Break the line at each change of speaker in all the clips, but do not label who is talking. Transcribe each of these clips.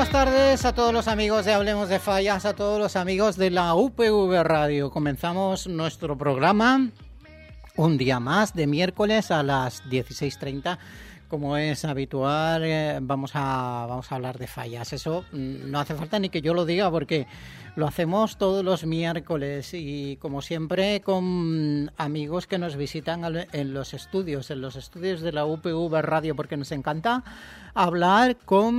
buenas tardes a todos los amigos de Hablemos de Fallas, a todos los amigos de la UPV Radio. Comenzamos nuestro programa un día más de miércoles a las 16:30. Como es habitual, vamos a hablar de fallas. Eso no hace falta ni que yo lo diga porque lo hacemos todos los miércoles y como siempre con amigos que nos visitan en los estudios de la UPV Radio, porque nos encanta hablar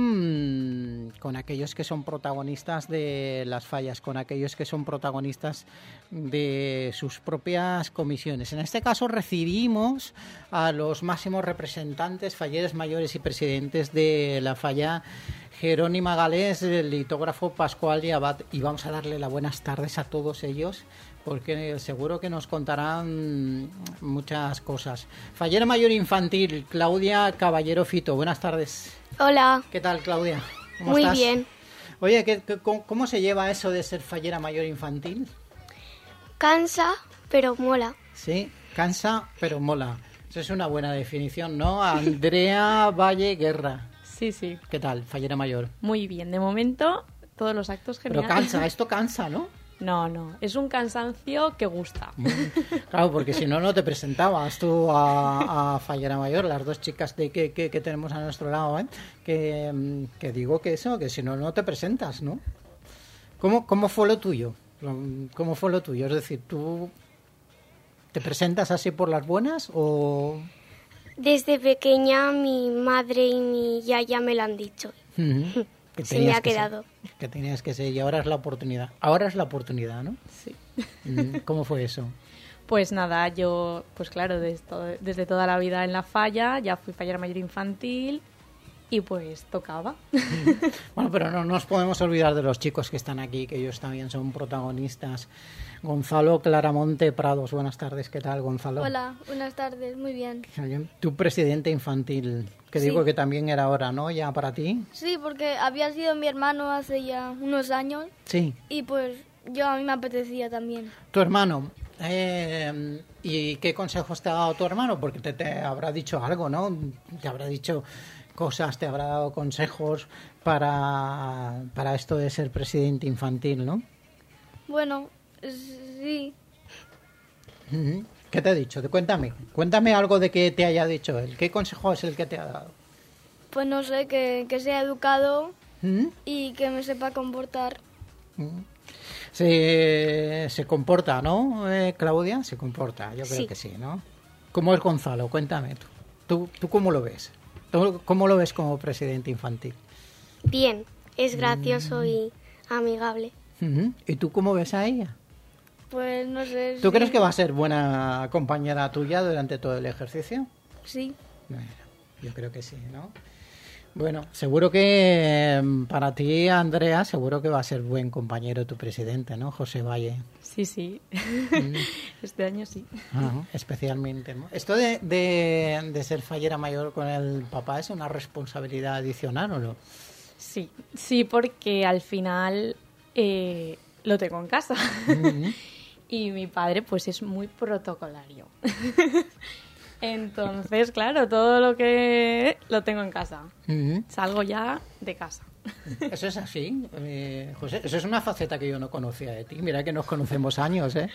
con aquellos que son protagonistas de las fallas, con aquellos que son protagonistas de sus propias comisiones. En este caso recibimos a los máximos representantes, falleros mayores y presidentes de la falla, Jerónima Galés, el litógrafo Pascual y Abad, y vamos a darle las buenas tardes a todos ellos porque seguro que nos contarán muchas cosas. Fallera mayor infantil, Claudia Caballero Fito, buenas tardes.
Hola.
¿Qué tal, Claudia? ¿Cómo
Muy
estás?
bien.
Oye, ¿cómo se lleva eso de ser fallera mayor infantil?
Cansa, pero mola.
Sí, cansa, pero mola. Esa es una buena definición, ¿no? Andrea Valle Guerra.
Sí.
¿Qué tal, fallera mayor?
Muy bien. De momento, todos los actos geniales.
Pero cansa, esto cansa, ¿no?
No. Es un cansancio que gusta.
Claro, porque si no, no te presentabas tú a fallera mayor, las dos chicas que tenemos a nuestro lado, ¿eh? Que digo que eso, que si no, no te presentas, ¿no? ¿Cómo fue lo tuyo? ¿Cómo fue lo tuyo? Es decir, ¿tú te presentas así por las buenas o...?
Desde pequeña mi madre y mi yaya me lo han dicho.
Uh-huh.
Se me ha quedado.
Que tenías que ser y ahora es la oportunidad. Ahora es la oportunidad, ¿no?
Sí.
¿Cómo fue eso?
Pues nada, yo, pues claro, desde toda la vida en la falla, ya fui fallera mayor infantil y pues tocaba.
Bueno, pero no nos podemos olvidar de los chicos que están aquí, que ellos también son protagonistas. Gonzalo Claramonte Prados, buenas tardes, ¿qué tal, Gonzalo?
Hola, buenas tardes, muy bien.
Tu presidente infantil, que
Sí.
digo que también era hora, ¿no? Ya para ti.
Sí, porque había sido mi hermano hace ya unos años
Sí.
y pues a mí me apetecía también.
Tu hermano, ¿y qué consejos te ha dado tu hermano? Porque te habrá dicho algo, ¿no? Te habrá dicho cosas, te habrá dado consejos para esto de ser presidente infantil, ¿no?
Bueno, sí,
Ujú. ¿Qué te ha dicho? Cuéntame algo de que te haya dicho él. ¿Qué consejo es el que te ha dado?
pues no sé, que sea educado
¿Mm?
y que me sepa comportar.
Se comporta, ¿no, Claudia? Se comporta, yo creo
Sí.
que sí, ¿no? ¿Cómo es Gonzalo? Cuéntame tú. ¿Tú cómo lo ves? ¿Tú cómo lo ves como presidente infantil?
Bien, es gracioso y amigable.
Ujú. ¿Y tú cómo ves a ella?
Pues no sé.
¿Tú
sí.
crees que va a ser buena compañera tuya durante todo el ejercicio?
Sí,
Bueno, yo creo que sí, ¿no? Bueno, seguro que para ti, Andrea, seguro que va a ser buen compañero tu presidente, ¿no? José Valle.
Sí. Este año sí.
Ajá, especialmente, ¿no? Esto de ser fallera mayor con el papá es una responsabilidad adicional, ¿o no?
Sí, porque al final lo tengo en casa.
Ujú.
Y mi padre pues es muy protocolario. Entonces, claro, todo lo tengo en casa.
Ujú.
Salgo ya de casa.
Eso es así, José. Eso es una faceta que yo no conocía de ti. Mira que nos conocemos años, ¿eh?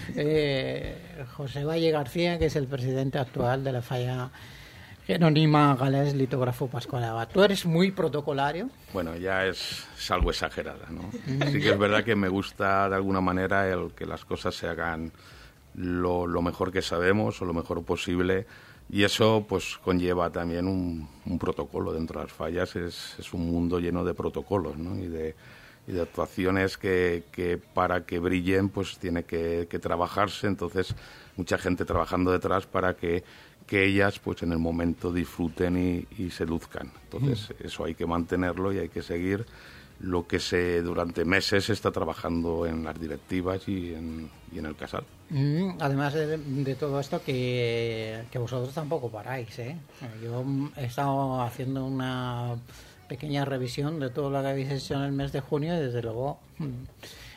José Valle García, que es el presidente actual de la falla Jerónima Galés, litógrafo Pascual Abad. ¿Tú eres muy protocolario?
Bueno, ya es algo exagerada, ¿no? Sí que es verdad que me gusta de alguna manera el que las cosas se hagan lo mejor que sabemos o lo mejor posible, y eso pues conlleva también un protocolo dentro de las fallas. Es un mundo lleno de protocolos, ¿no? y de actuaciones que para que brillen pues tiene que trabajarse. Entonces mucha gente trabajando detrás para que ellas pues en el momento disfruten y se luzcan. Entonces eso hay que mantenerlo y hay que seguir lo que durante meses se está trabajando en las directivas y en el casal.
Además de todo esto, que vosotros tampoco paráis, ¿eh? Yo he estado haciendo una pequeña revisión de todo lo que habéis hecho en el mes de junio y desde luego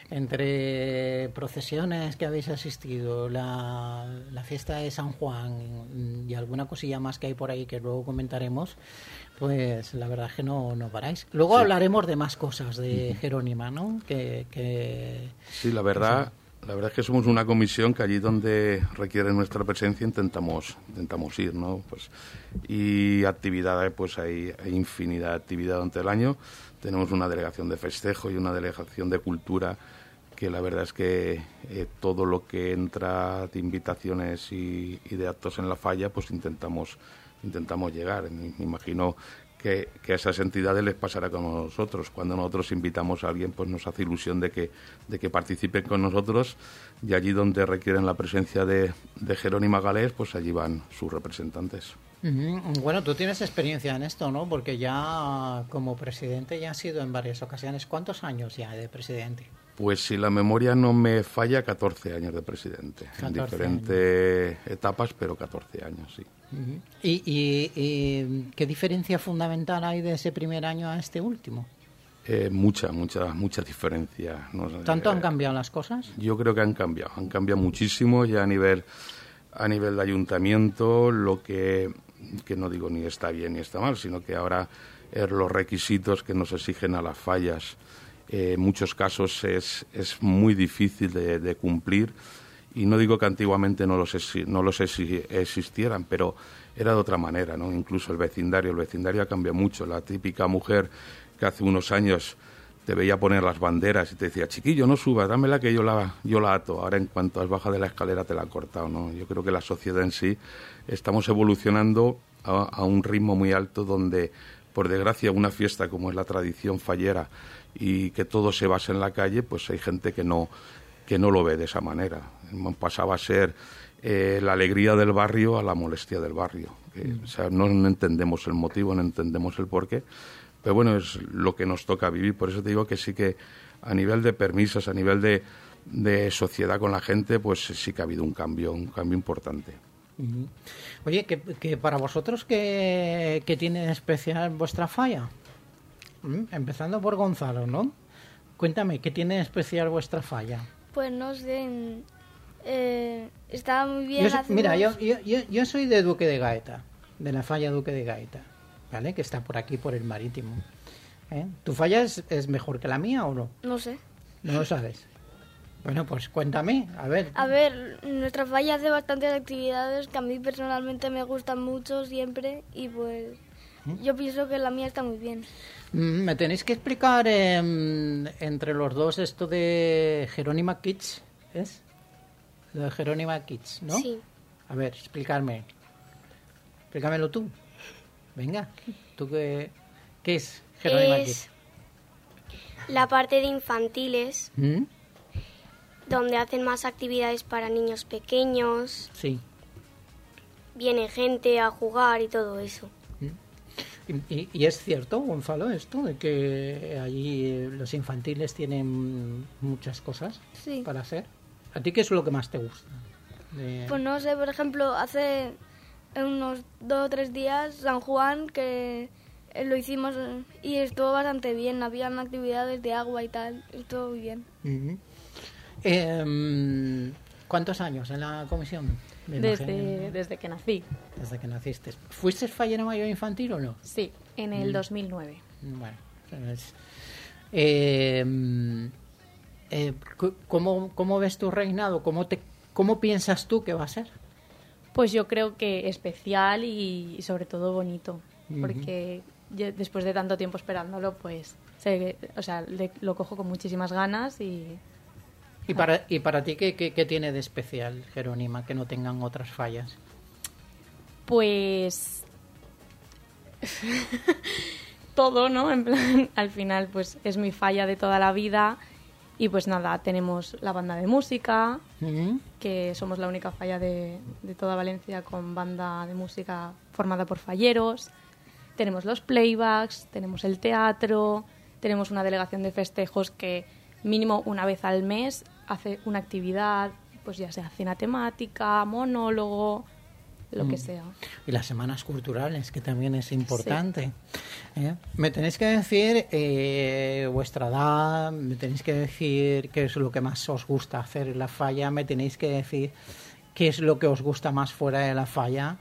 entre procesiones que habéis asistido, la fiesta de San Juan y alguna cosilla más que hay por ahí que luego comentaremos, pues la verdad es que no paráis. Luego hablaremos de más cosas de Jerónima, ¿no?
Sí, la verdad es que somos una comisión que allí donde requiere nuestra presencia intentamos ir, ¿no? Pues, y actividades, pues hay infinidad de actividades durante el año. Tenemos una delegación de festejo y una delegación de cultura, que la verdad es que todo lo que entra de invitaciones y de actos en la falla, pues intentamos llegar. Me imagino que a esas entidades les pasará como a nosotros. Cuando nosotros invitamos a alguien, pues nos hace ilusión de que participen con nosotros, y allí donde requieren la presencia de Jerónima Galés, pues allí van sus representantes.
Bueno, tú tienes experiencia en esto, ¿no? Porque ya como presidente ya has sido en varias ocasiones. ¿Cuántos años ya de presidente?
Pues si la memoria no me falla, 14 años de presidente. 14 en diferentes etapas, pero 14 años, sí.
¿Y qué diferencia fundamental hay de ese primer año a este último?
Mucha diferencia, ¿no?
¿Tanto han cambiado las cosas?
Yo creo que han cambiado muchísimo ya a nivel de ayuntamiento, lo que no digo ni está bien ni está mal, sino que ahora los requisitos que nos exigen a las fallas, en muchos casos es muy difícil de cumplir, y no digo que antiguamente no los existieran, pero era de otra manera, ¿no? Incluso el vecindario ha cambiado mucho. La típica mujer que hace unos años te veía poner las banderas y te decía, chiquillo, no subas, dámela que yo la ato. Ahora, en cuanto has bajado de la escalera, te la han cortado, ¿no? Yo creo que la sociedad en sí estamos evolucionando a un ritmo muy alto, donde, por desgracia, una fiesta como es la tradición fallera y que todo se basa en la calle, pues hay gente que no lo ve de esa manera. Pasaba a ser la alegría del barrio a la molestia del barrio. O sea, no entendemos el motivo, no entendemos el porqué. Pero bueno, es lo que nos toca vivir. Por eso te digo que sí que a nivel de permisos, a nivel de sociedad con la gente, pues sí que ha habido un cambio importante.
Oye, que para vosotros, ¿qué tiene de especial vuestra falla? Empezando por Gonzalo, ¿no? Cuéntame, ¿qué tiene de especial vuestra falla?
Pues no sé, estaba muy bien.
Mira, yo soy de Duque de Gaeta, de la falla Duque de Gaeta, ¿vale? Que está por aquí, por el Marítimo. ¿Tu falla es mejor que la mía o no?
No sé.
No lo sabes. Bueno, pues cuéntame, a ver.
A ver, nuestra falla hace bastantes actividades que a mí personalmente me gustan mucho siempre, y pues yo pienso que la mía está muy bien.
Me tenéis que explicar entre los dos esto de Jerónima Kids, ¿es? Lo de Jerónima Kids, ¿no?
Sí.
A ver, explícamelo tú. Venga, ¿tú qué es Jerónima Kids?
La parte de infantiles, donde hacen más actividades para niños pequeños.
Sí.
Viene gente a jugar y todo eso.
¿Y es cierto, Gonzalo, esto de que allí los infantiles tienen muchas cosas para hacer? ¿A ti qué es lo que más te gusta?
Pues no sé, por ejemplo, hace unos 2 o 3 días San Juan, que lo hicimos y estuvo bastante bien. Habían actividades de agua y tal, estuvo muy bien.
¿Cuántos años en la comisión?
Desde que nací.
Desde que naciste. ¿Fuiste fallera mayor infantil o no?
Sí, en el 2009.
Bueno, ¿cómo ves tu reinado? ¿Cómo piensas tú que va a ser?
Pues yo creo que especial y sobre todo bonito, porque yo, después de tanto tiempo esperándolo, pues lo cojo con muchísimas ganas y... ¿Y
para ti qué tiene de especial, Jerónima, que no tengan otras fallas?
Pues todo, ¿no? En plan, al final, pues es mi falla de toda la vida. Y pues nada, tenemos la banda de música, que somos la única falla de toda Valencia con banda de música formada por falleros. Tenemos los playbacks, tenemos el teatro, tenemos una delegación de festejos que mínimo una vez al mes hace una actividad, pues ya sea cena temática, monólogo, lo que sea.
Y las semanas culturales, que también es importante. Sí. Me tenéis que decir vuestra edad, me tenéis que decir qué es lo que más os gusta hacer en la falla, me tenéis que decir qué es lo que os gusta más fuera de la falla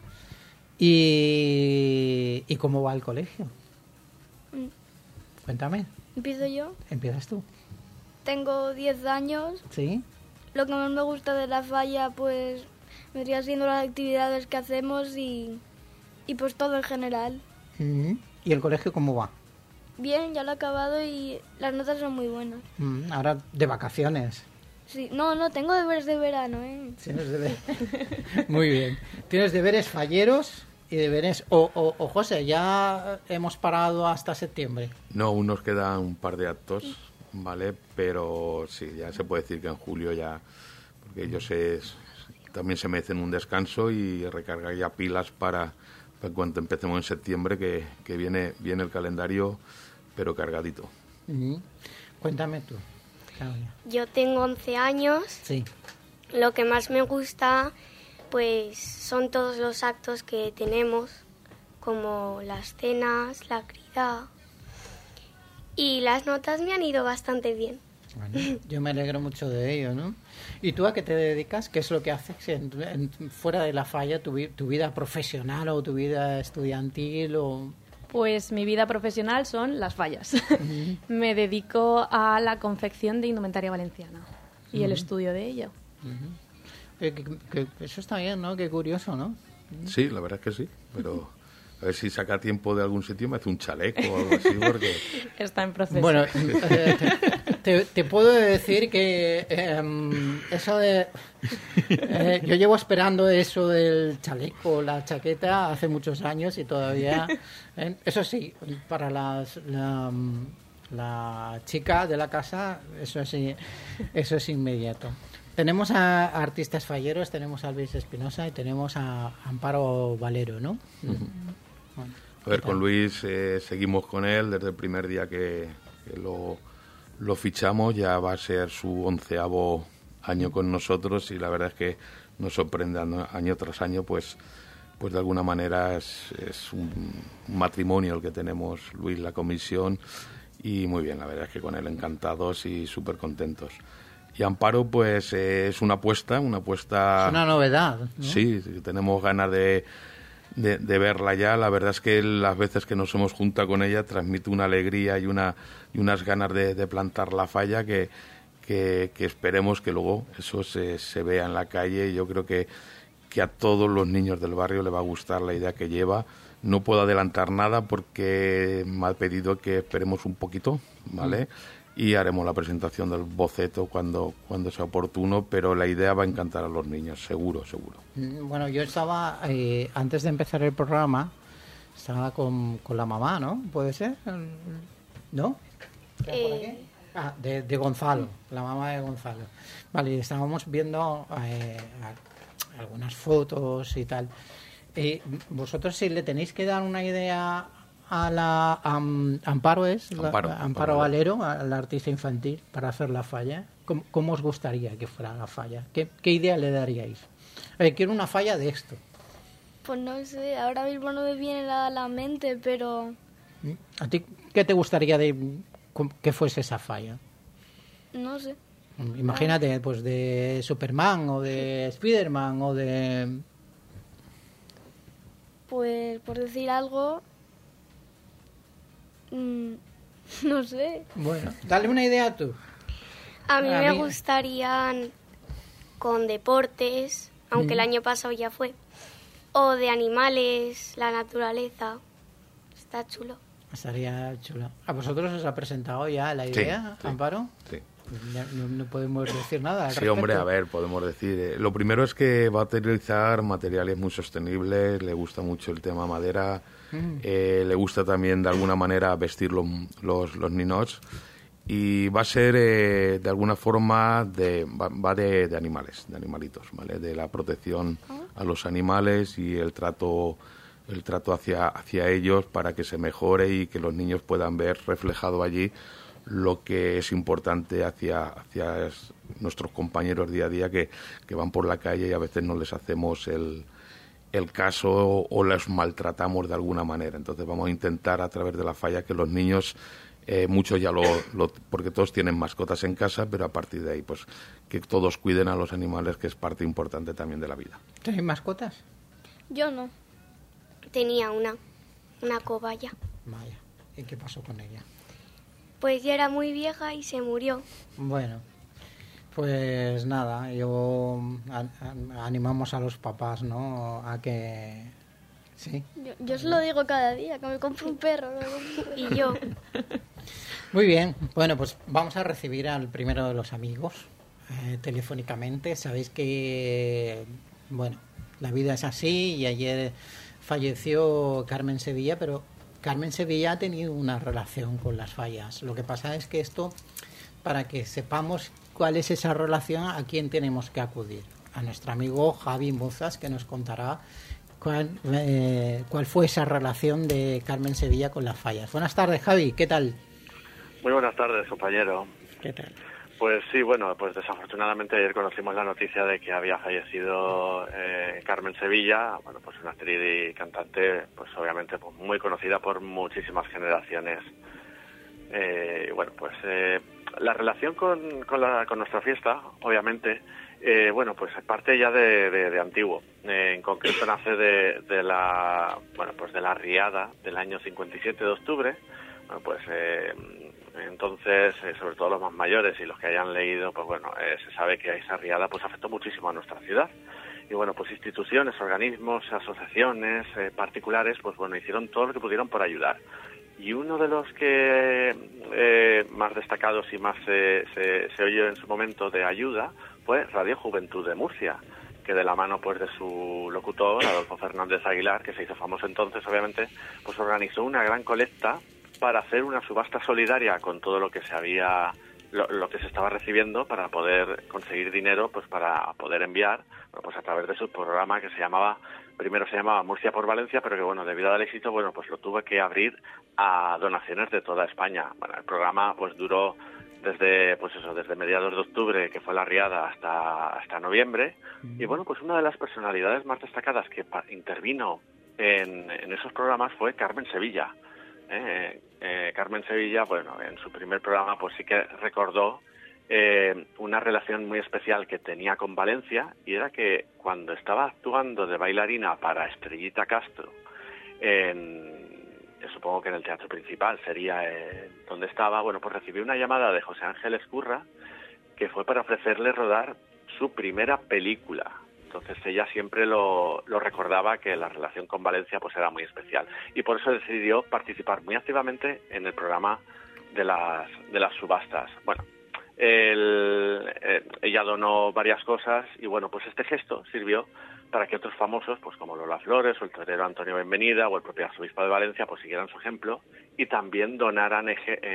y cómo va el colegio. Cuéntame.
¿Empiezo yo?
Empiezas tú.
Tengo 10 años.
Sí.
Lo que más me gusta de la falla, pues, vendría siendo las actividades que hacemos y pues todo en general.
¿Y el colegio cómo va?
Bien, ya lo he acabado y las notas son muy buenas.
Ahora de vacaciones.
Sí, no, tengo deberes de verano, ¿eh?
Tienes deberes. Muy bien. Tienes deberes falleros y deberes... O José, ya hemos parado hasta septiembre.
No, aún nos quedan un par de actos, ¿vale? Pero sí, ya se puede decir que en julio ya... Porque ellos también se merecen un descanso y recargar ya pilas para cuando empecemos en septiembre, que viene el calendario, pero cargadito.
Cuéntame tú, Claudia.
Yo tengo 11 años.
Sí.
Lo que más me gusta, pues, son todos los actos que tenemos, como las cenas, la crida. Y las notas me han ido bastante bien.
Bueno, yo me alegro mucho de ello, ¿no? ¿Y tú a qué te dedicas? ¿Qué es lo que haces fuera de la falla, tu vida profesional o tu vida estudiantil?
Pues mi vida profesional son las fallas. Me dedico a la confección de indumentaria valenciana y el estudio de ello.
Eso está bien, ¿no? Qué curioso, ¿no?
Sí, la verdad es que sí, pero... A ver si saca tiempo de algún sitio, me hace un chaleco o algo así, porque...
Está en proceso.
Bueno, te puedo decir que eso de... yo llevo esperando eso del chaleco, la chaqueta, hace muchos años y todavía... eso sí, para la chica de la casa, eso es inmediato. Tenemos a artistas falleros, tenemos a Luis Espinosa y tenemos a Amparo Valero, ¿no?
Bueno, a ver, con Luis seguimos con él desde el primer día que lo fichamos. Ya va a ser su 11º año con nosotros y la verdad es que nos sorprende año tras año, pues de alguna manera es un matrimonio el que tenemos, Luis, la comisión, y muy bien, la verdad es que con él encantados y súper contentos. Y Amparo, pues es una apuesta... Es
una novedad, ¿no?
Sí, tenemos ganas de verla ya. La verdad es que las veces que nos hemos juntado con ella transmite una alegría y unas ganas de plantar la falla que esperemos que luego eso se vea en la calle. Yo creo que a todos los niños del barrio le va a gustar la idea que lleva. No puedo adelantar nada porque me ha pedido que esperemos un poquito, ¿vale? Y haremos la presentación del boceto cuando sea oportuno, pero la idea va a encantar a los niños, seguro.
Bueno, yo estaba, antes de empezar el programa, estaba con la mamá, ¿no? ¿Puede ser? ¿No? De Gonzalo, la mamá de Gonzalo. Vale, estábamos viendo algunas fotos y tal. Vosotros, si le tenéis que dar una idea a la Amparo Amparo Valero, a la artista infantil, para hacer la falla, ¿cómo os gustaría que fuera la falla? ¿Qué idea le daríais? Quiero una falla de esto.
Pues no sé, ahora mismo no me viene nada a la mente, pero...
¿A ti qué te gustaría que fuese esa falla?
No sé.
Imagínate, pues de Superman o de Spiderman o de...
Pues por decir algo... no sé.
Bueno, dale una idea tú.
A mí me gustarían con deportes, aunque el año pasado ya fue, o de animales, la naturaleza. Está chulo.
Estaría chulo. ¿A vosotros os ha presentado ya la idea, sí, Amparo?
Sí.
Ya no podemos decir nada al
Sí,
respecto.
hombre, a ver, podemos decir... lo primero es que va a utilizar materiales muy sostenibles, le gusta mucho el tema madera, le gusta también de alguna manera vestir los ninots, y va a ser de alguna forma va de animales, de animalitos, ¿vale? De la protección a los animales y el trato hacia ellos para que se mejore y que los niños puedan ver reflejado allí lo que es importante hacia nuestros compañeros día a día que van por la calle y a veces no les hacemos el caso o los maltratamos de alguna manera. Entonces vamos a intentar a través de la falla que los niños, muchos ya porque todos tienen mascotas en casa, pero a partir de ahí pues que todos cuiden a los animales, que es parte importante también de la vida.
¿Tenéis mascotas?
Yo no.
Tenía una cobaya.
Vaya, ¿y qué pasó con ella?
Pues ya era muy vieja y se murió.
Bueno, pues nada, yo animamos a los papás, ¿no? A que... ¿Sí?
Yo se lo digo cada día, que me compro un perro.
Y yo.
Muy bien, bueno, pues vamos a recibir al primero de los amigos telefónicamente. Sabéis que, bueno, la vida es así y ayer falleció Carmen Sevilla, pero Carmen Sevilla ha tenido una relación con las fallas. Lo que pasa es que esto, para que sepamos cuál es esa relación, a quién tenemos que acudir. A nuestro amigo Javi Muzas, que nos contará cuál fue esa relación de Carmen Sevilla con las fallas. Buenas tardes, Javi, ¿qué tal?
Muy buenas tardes, compañero.
¿Qué tal?
Pues sí, bueno, pues desafortunadamente ayer conocimos la noticia de que había fallecido Carmen Sevilla, bueno, pues una actriz y cantante, pues obviamente pues muy conocida por muchísimas generaciones. Bueno, pues la relación con nuestra fiesta, obviamente, bueno, pues parte ya de antiguo. En concreto nace de la riada del año 57 de octubre. Bueno, pues entonces, sobre todo los más mayores y los que hayan leído, pues bueno, se sabe que esa riada pues afectó muchísimo a nuestra ciudad. Y bueno, pues instituciones, organismos, asociaciones, particulares, pues bueno, hicieron todo lo que pudieron por ayudar. Y uno de los que más destacados y más se oyó en su momento de ayuda fue Radio Juventud de Murcia, que de la mano pues de su locutor, Adolfo Fernández Aguilar, que se hizo famoso entonces, obviamente, pues organizó una gran colecta para hacer una subasta solidaria con todo lo que se había, lo que se estaba recibiendo, para poder conseguir dinero, pues para poder enviar, bueno, pues a través de su programa que primero se llamaba Murcia por Valencia, pero que bueno, debido al éxito, bueno, pues lo tuve que abrir a donaciones de toda España. Bueno, el programa pues duró desde mediados de octubre, que fue la riada, hasta noviembre. Y bueno, pues una de las personalidades más destacadas que intervino en esos programas fue Carmen Sevilla. Carmen Sevilla, bueno, en su primer programa pues sí que recordó una relación muy especial que tenía con Valencia, y era que cuando estaba actuando de bailarina para Estrellita Castro, supongo que en el Teatro Principal sería donde estaba, bueno, pues recibió una llamada de José Ángel Escurra, que fue para ofrecerle rodar su primera película. Entonces ella siempre lo recordaba, que la relación con Valencia pues era muy especial, y por eso decidió participar muy activamente en el programa de las subastas. Bueno, ella donó varias cosas, y bueno, pues este gesto sirvió para que otros famosos, pues como Lola Flores o el torero Antonio Benvenida o el propio arzobispo de Valencia, pues siguieran su ejemplo y también donaran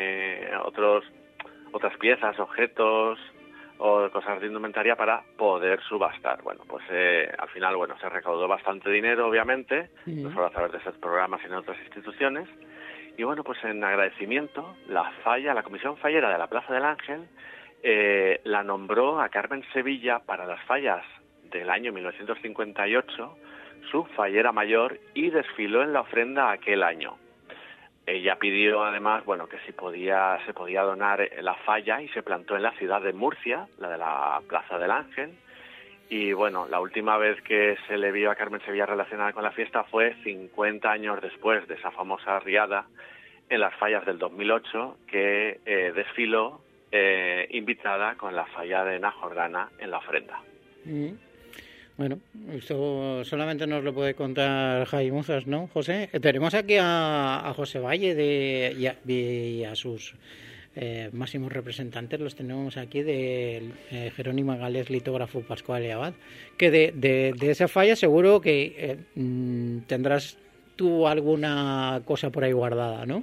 otras piezas, objetos o cosas de indumentaria para poder subastar. Bueno, pues al final, bueno, se recaudó bastante dinero, obviamente, no solo a través de esos programas, sino de otras instituciones. Y bueno, pues en agradecimiento, la Comisión Fallera de la Plaza del Ángel la nombró a Carmen Sevilla para las fallas del año 1958 su fallera mayor, y desfiló en la ofrenda aquel año. Ella pidió además, bueno, que se podía donar la falla, y se plantó en la ciudad de Murcia, la de la Plaza del Ángel. Y bueno, la última vez que se le vio a Carmen Sevilla relacionada con la fiesta fue 50 años después de esa famosa riada, en las fallas del 2008, que desfiló invitada con la falla de Najordana en la ofrenda.
Bueno, esto solamente nos lo puede contar Jaime Muzas, ¿no, José? Tenemos aquí a José Valle y a sus máximos representantes, los tenemos aquí, de Jerónimo Gales, litógrafo Pascual y Abad, que de esa falla seguro que tendrás tú alguna cosa por ahí guardada, ¿no?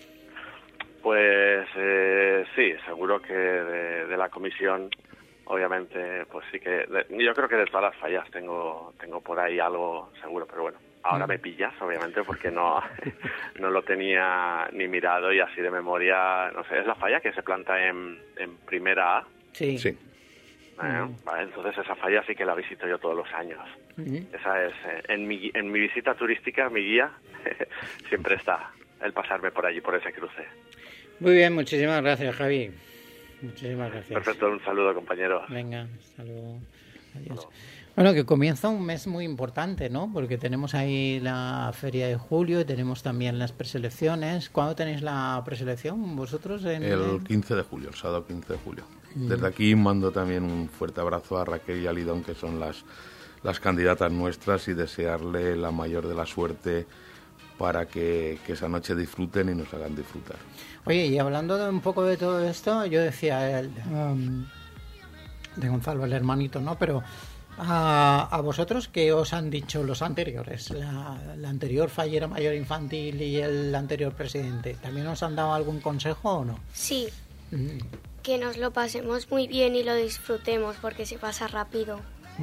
Pues sí, seguro que de la comisión, obviamente, pues sí que... yo creo que de todas las fallas tengo por ahí algo seguro, pero bueno, ahora me pillas, obviamente, porque no lo tenía ni mirado, y así de memoria, no sé, es la falla que se planta en primera A.
Sí.
Vale, entonces esa falla sí que la visito yo todos los años. Esa es, en mi visita turística, mi guía, siempre está el pasarme por allí, por ese cruce.
Muy bien, muchísimas gracias, Javi. Muchísimas gracias.
Perfecto, un saludo, compañeros.
Venga, hasta luego. Adiós. Bueno, que comienza un mes muy importante, ¿no? Porque tenemos ahí la feria de julio y tenemos también las preselecciones. ¿Cuándo tenéis la preselección vosotros?
El 15 de julio, el sábado 15 de julio. Desde aquí mando también un fuerte abrazo a Raquel y a Lidón, que son las candidatas nuestras, y desearle la mayor de la suerte para que esa noche disfruten y nos hagan disfrutar.
Oye, y hablando un poco de todo esto, yo decía de Gonzalo, el hermanito, ¿no? Pero a vosotros, ¿qué os han dicho los anteriores? La anterior fallera mayor infantil y el anterior presidente, ¿también os han dado algún consejo o no?
Sí, que nos lo pasemos muy bien y lo disfrutemos porque se pasa rápido.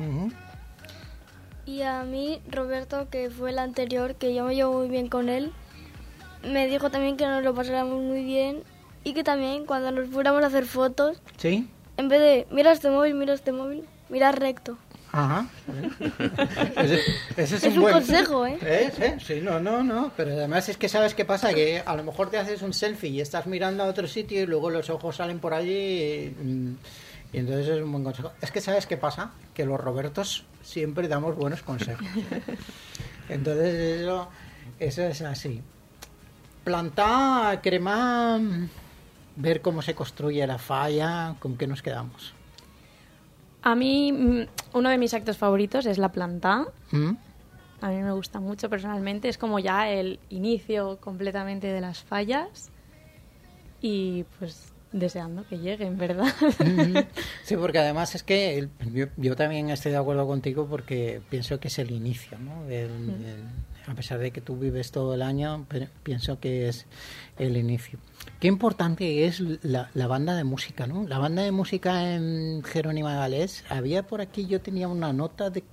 Y a mí, Roberto, que fue el anterior, que yo me llevo muy bien con él, me dijo también que nos lo pasáramos muy bien y que también cuando nos fuéramos a hacer fotos,
¿sí?
En vez de mira este móvil, mira recto.
Ajá. Ese es
un consejo, ¿eh?
Sí, no. Pero además es que ¿sabes qué pasa? Que a lo mejor te haces un selfie y estás mirando a otro sitio y luego los ojos salen por allí y entonces es un buen consejo. Es que ¿sabes qué pasa? Que los Robertos siempre damos buenos consejos. Entonces eso es así. Plantar, cremar, ver cómo se construye la falla, ¿con qué nos quedamos?
A mí, uno de mis actos favoritos es la planta. A mí me gusta mucho personalmente. Es como ya el inicio completamente de las fallas. Y pues deseando que lleguen, ¿verdad?
Sí, porque además es que yo también estoy de acuerdo contigo porque pienso que es el inicio, ¿no? A pesar de que tú vives todo el año, pero pienso que es el inicio. Qué importante es la banda de música, ¿no? La banda de música en Jerónima de Galés. Había por aquí, yo tenía una nota de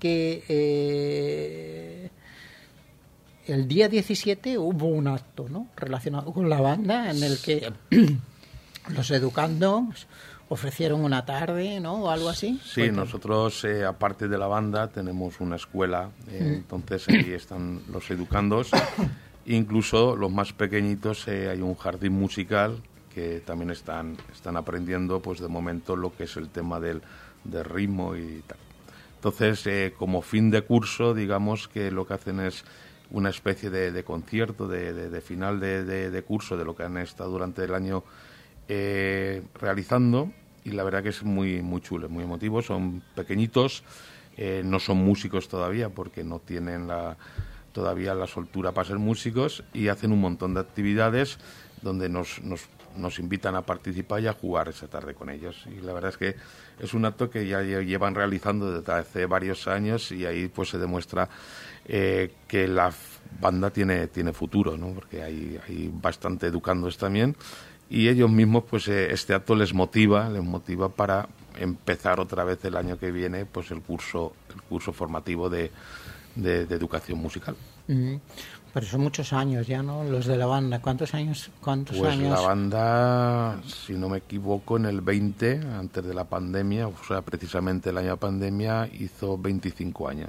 que el día 17 hubo un acto, ¿no? Relacionado con la banda en el que los educandos ofrecieron una tarde, ¿no? O algo así.
Sí, nosotros, aparte de la banda, tenemos una escuela, entonces ahí están los educandos. Incluso los más pequeñitos, hay un jardín musical que también están aprendiendo, pues de momento, lo que es el tema del ritmo y tal. Entonces, como fin de curso, digamos que lo que hacen es una especie de concierto, de final de curso, de lo que han estado durante el año realizando, y la verdad que es muy chulo, muy emotivo. Son pequeñitos, no son músicos todavía porque no tienen todavía la soltura para ser músicos, y hacen un montón de actividades donde nos invitan a participar y a jugar esa tarde con ellos. Y la verdad es que es un acto que ya llevan realizando desde hace varios años, y ahí pues se demuestra que la banda tiene futuro, ¿no? Porque hay bastante educandos también, y ellos mismos pues este acto les motiva para empezar otra vez el año que viene pues el curso formativo de educación musical.
Pero son muchos años ya, ¿no? Los de la banda. ¿Cuántos años?
Pues la banda, si no me equivoco, en el 20, antes de la pandemia, o sea, precisamente el año de pandemia, hizo 25 años.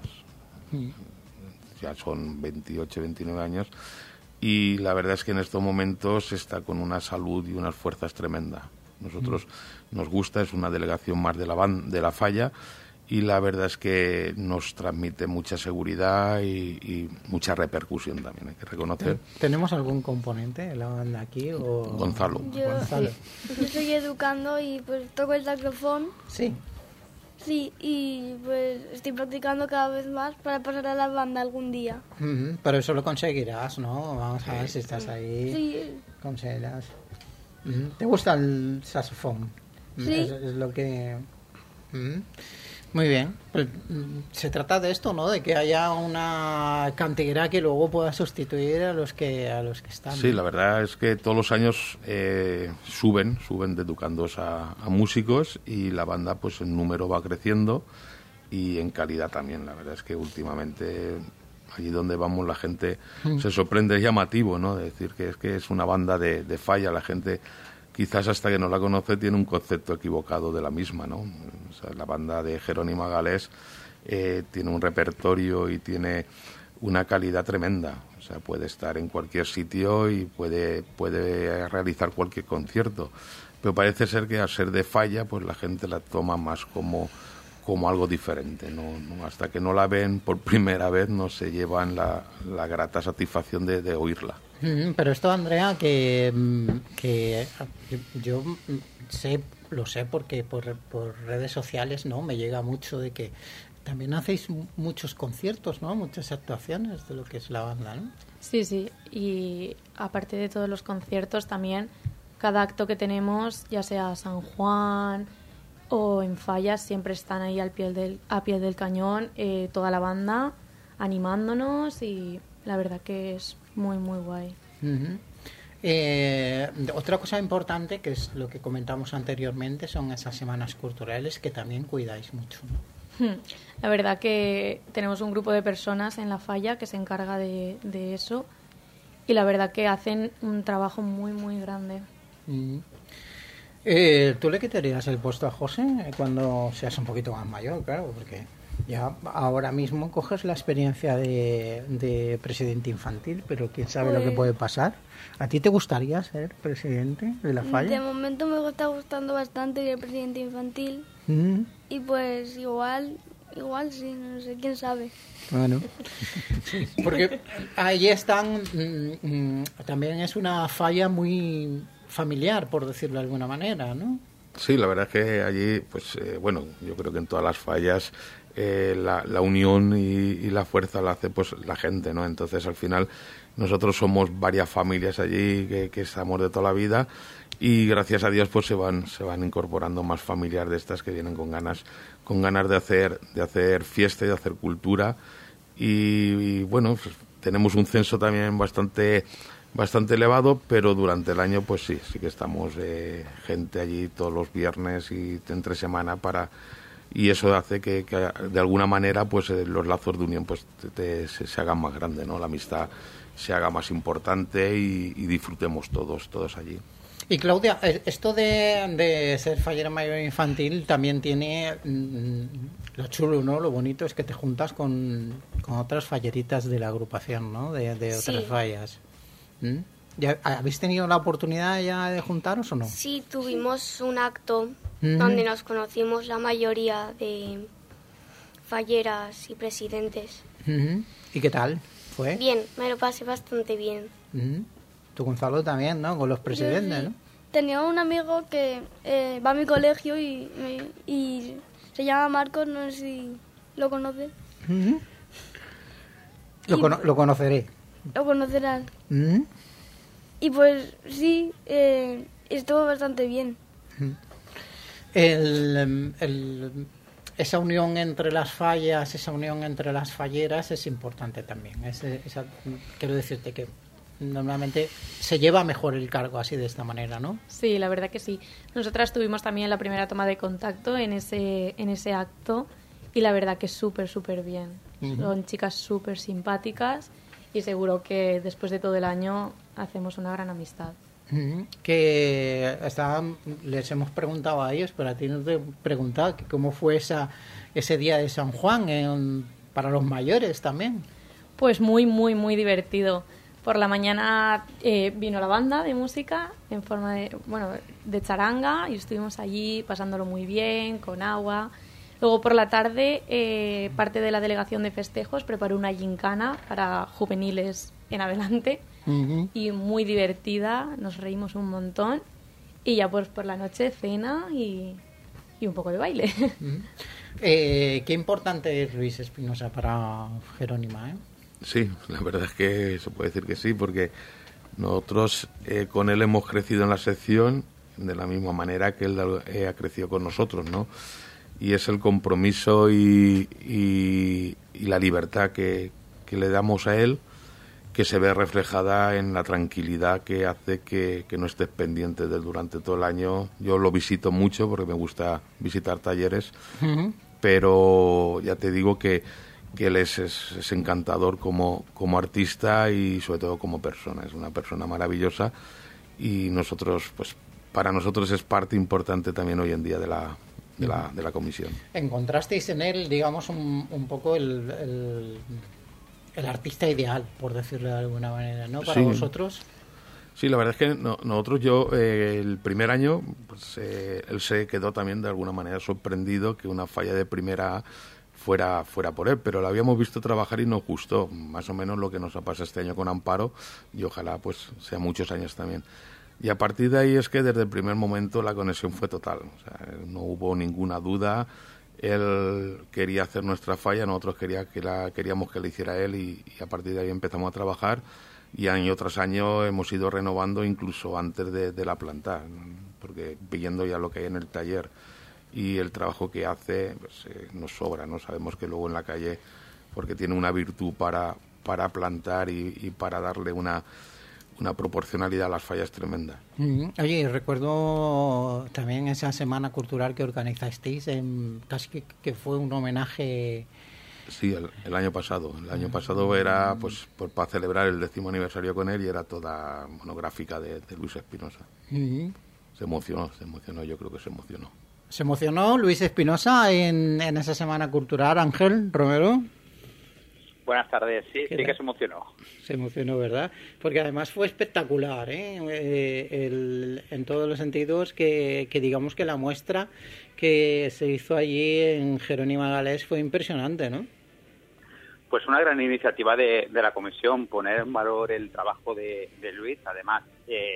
Ya son 28, 29 años. Y la verdad es que en estos momentos está con una salud y unas fuerzas tremendas. Nosotros nos gusta, es una delegación más de la falla, y la verdad es que nos transmite mucha seguridad y mucha repercusión también, hay que reconocer.
¿Tenemos algún componente de la banda aquí? O...
Gonzalo.
Yo estoy educando y pues toco el saxofón.
Sí.
Sí, y pues estoy practicando cada vez más para pasar a la banda algún día.
Pero eso lo conseguirás, ¿no? Vamos a ver si estás ahí.
Sí.
Conseguirás. ¿Te gusta el saxofón?
Sí.
Es lo que... Muy bien. Pues, se trata de esto, ¿no? De que haya una cantera que luego pueda sustituir a los que están.
Sí, la verdad es que todos los años suben de educandos a músicos, y la banda pues en número va creciendo y en calidad también. La verdad es que últimamente allí donde vamos la gente se sorprende, es llamativo, ¿no? De decir que es una banda de falla. La gente quizás hasta que no la conoce tiene un concepto equivocado de la misma, ¿no? O sea, la banda de Jerónima Galés tiene un repertorio y tiene una calidad tremenda. O sea, puede estar en cualquier sitio y puede realizar cualquier concierto. Pero parece ser que al ser de Falla, pues la gente la toma más como algo diferente, ¿no? Hasta que no la ven por primera vez no se llevan la grata satisfacción de oírla.
Pero esto, Andrea, que yo lo sé porque por redes sociales, ¿no? Me llega mucho de que también hacéis muchos conciertos, ¿no? Muchas actuaciones de lo que es la banda, ¿no?
Sí, sí. Y aparte de todos los conciertos, también cada acto que tenemos, ya sea San Juan o en Fallas, siempre están ahí a pie del cañón, toda la banda animándonos, y la verdad que es muy, muy guay.
Uh-huh. Otra cosa importante, que es lo que comentamos anteriormente, son esas semanas culturales que también cuidáis mucho, ¿no?
La verdad que tenemos un grupo de personas en la Falla que se encarga de eso, y la verdad que hacen un trabajo muy, muy grande.
Uh-huh. ¿Tú le quitarías el puesto a José cuando seas un poquito más mayor? Claro, porque ya ahora mismo coges la experiencia de presidente infantil, pero quién sabe lo que puede pasar. ¿A ti te gustaría ser presidente de la Falla?
De momento me está gustando bastante el presidente infantil. Y pues igual sí, no sé, quién sabe.
Bueno, porque ahí están, también es una Falla muy familiar, por decirlo de alguna manera, ¿no?
Sí, la verdad es que allí, pues bueno, yo creo que en todas las Fallas la unión y la fuerza la hace pues la gente, ¿no? Entonces al final nosotros somos varias familias allí que estamos de toda la vida, y gracias a Dios pues se van incorporando más familias de estas que vienen con ganas de hacer fiesta y de hacer cultura, y bueno, pues tenemos un censo también bastante elevado, pero durante el año pues sí que estamos gente allí todos los viernes y entre semana y eso hace que de alguna manera pues los lazos de unión pues se hagan más grandes, ¿no? La amistad se haga más importante y disfrutemos todos allí.
Y Claudia, esto de ser fallera mayor infantil también tiene lo chulo, ¿no? Lo bonito es que te juntas con otras falleritas de la agrupación, ¿no? De otras fallas. ¿Ya habéis tenido la oportunidad ya de juntaros o no?
Sí, tuvimos un acto donde nos conocimos la mayoría de falleras y presidentes.
¿Y qué tal fue?
Bien, me lo pasé bastante bien.
Tú, Gonzalo, también, ¿no? Con los presidentes, sí. ¿No?
Tenía un amigo que va a mi colegio y se llama Marcos, no sé si lo conoces.
Lo conoceré.
Lo conocerás. Y pues sí, estuvo bastante bien.
Esa unión entre las fallas, esa unión entre las falleras es importante también. Quiero decirte que normalmente se lleva mejor el cargo así, de esta manera, ¿no?
Sí, la verdad que sí. Nosotras tuvimos también la primera toma de contacto en ese acto, y la verdad que súper, súper bien. Son chicas súper simpáticas, y seguro que después de todo el año hacemos una gran amistad.
Que les hemos preguntado a ellos, pero a ti no te he preguntado cómo fue ese día de San Juan para los mayores también.
Pues muy, muy, muy divertido. Por la mañana vino la banda de música en forma de charanga, y estuvimos allí pasándolo muy bien, con agua. Luego por la tarde parte de la delegación de festejos preparó una gincana para juveniles en adelante, y muy divertida, nos reímos un montón, y ya pues por la noche cena y un poco de baile.
Qué importante es Luis Espinosa para Jerónima, ¿eh?
Sí, la verdad es que se puede decir que sí, porque nosotros con él hemos crecido en la sección de la misma manera que él ha crecido con nosotros, ¿no? Y es el compromiso y la libertad que le damos a él, que se ve reflejada en la tranquilidad que hace que no estés pendiente de él durante todo el año. Yo lo visito mucho porque me gusta visitar talleres, pero ya te digo que él es encantador como artista y sobre todo como persona. Es una persona maravillosa, y nosotros pues para nosotros es parte importante también hoy en día de la comisión.
¿Encontrasteis en él, digamos, un poco el artista ideal, por decirlo de alguna manera, ¿no? Para vosotros.
Sí, la verdad es que nosotros, el primer año, pues él se quedó también de alguna manera sorprendido que una falla de primera A fuera por él, pero lo habíamos visto trabajar y nos gustó, más o menos lo que nos ha pasado este año con Amparo, y ojalá pues sea muchos años también. Y a partir de ahí es que desde el primer momento la conexión fue total, o sea, no hubo ninguna duda. Él quería hacer nuestra falla, nosotros queríamos que la hiciera él, y a partir de ahí empezamos a trabajar, y año tras año hemos ido renovando incluso antes de la planta, porque viendo ya lo que hay en el taller y el trabajo que hace, pues, nos sobra, ¿no? Sabemos que luego en la calle, porque tiene una virtud para plantar y para darle una proporcionalidad a las fallas tremenda.
Oye, recuerdo también esa semana cultural que organizasteis, casi que fue un homenaje.
Sí, el año pasado. El año pasado era pues para celebrar el 10º aniversario con él, y era toda monográfica de Luis Espinosa. Se emocionó, yo creo que se emocionó.
¿Se emocionó Luis Espinosa en esa semana cultural, Ángel Romero?
Buenas tardes, sí que se emocionó.
Se emocionó, ¿verdad? Porque además fue espectacular, en todos los sentidos, que digamos que la muestra que se hizo allí en Jerónima Galés fue impresionante, ¿no?
Pues una gran iniciativa de la comisión, poner en valor el trabajo de Luis. Además,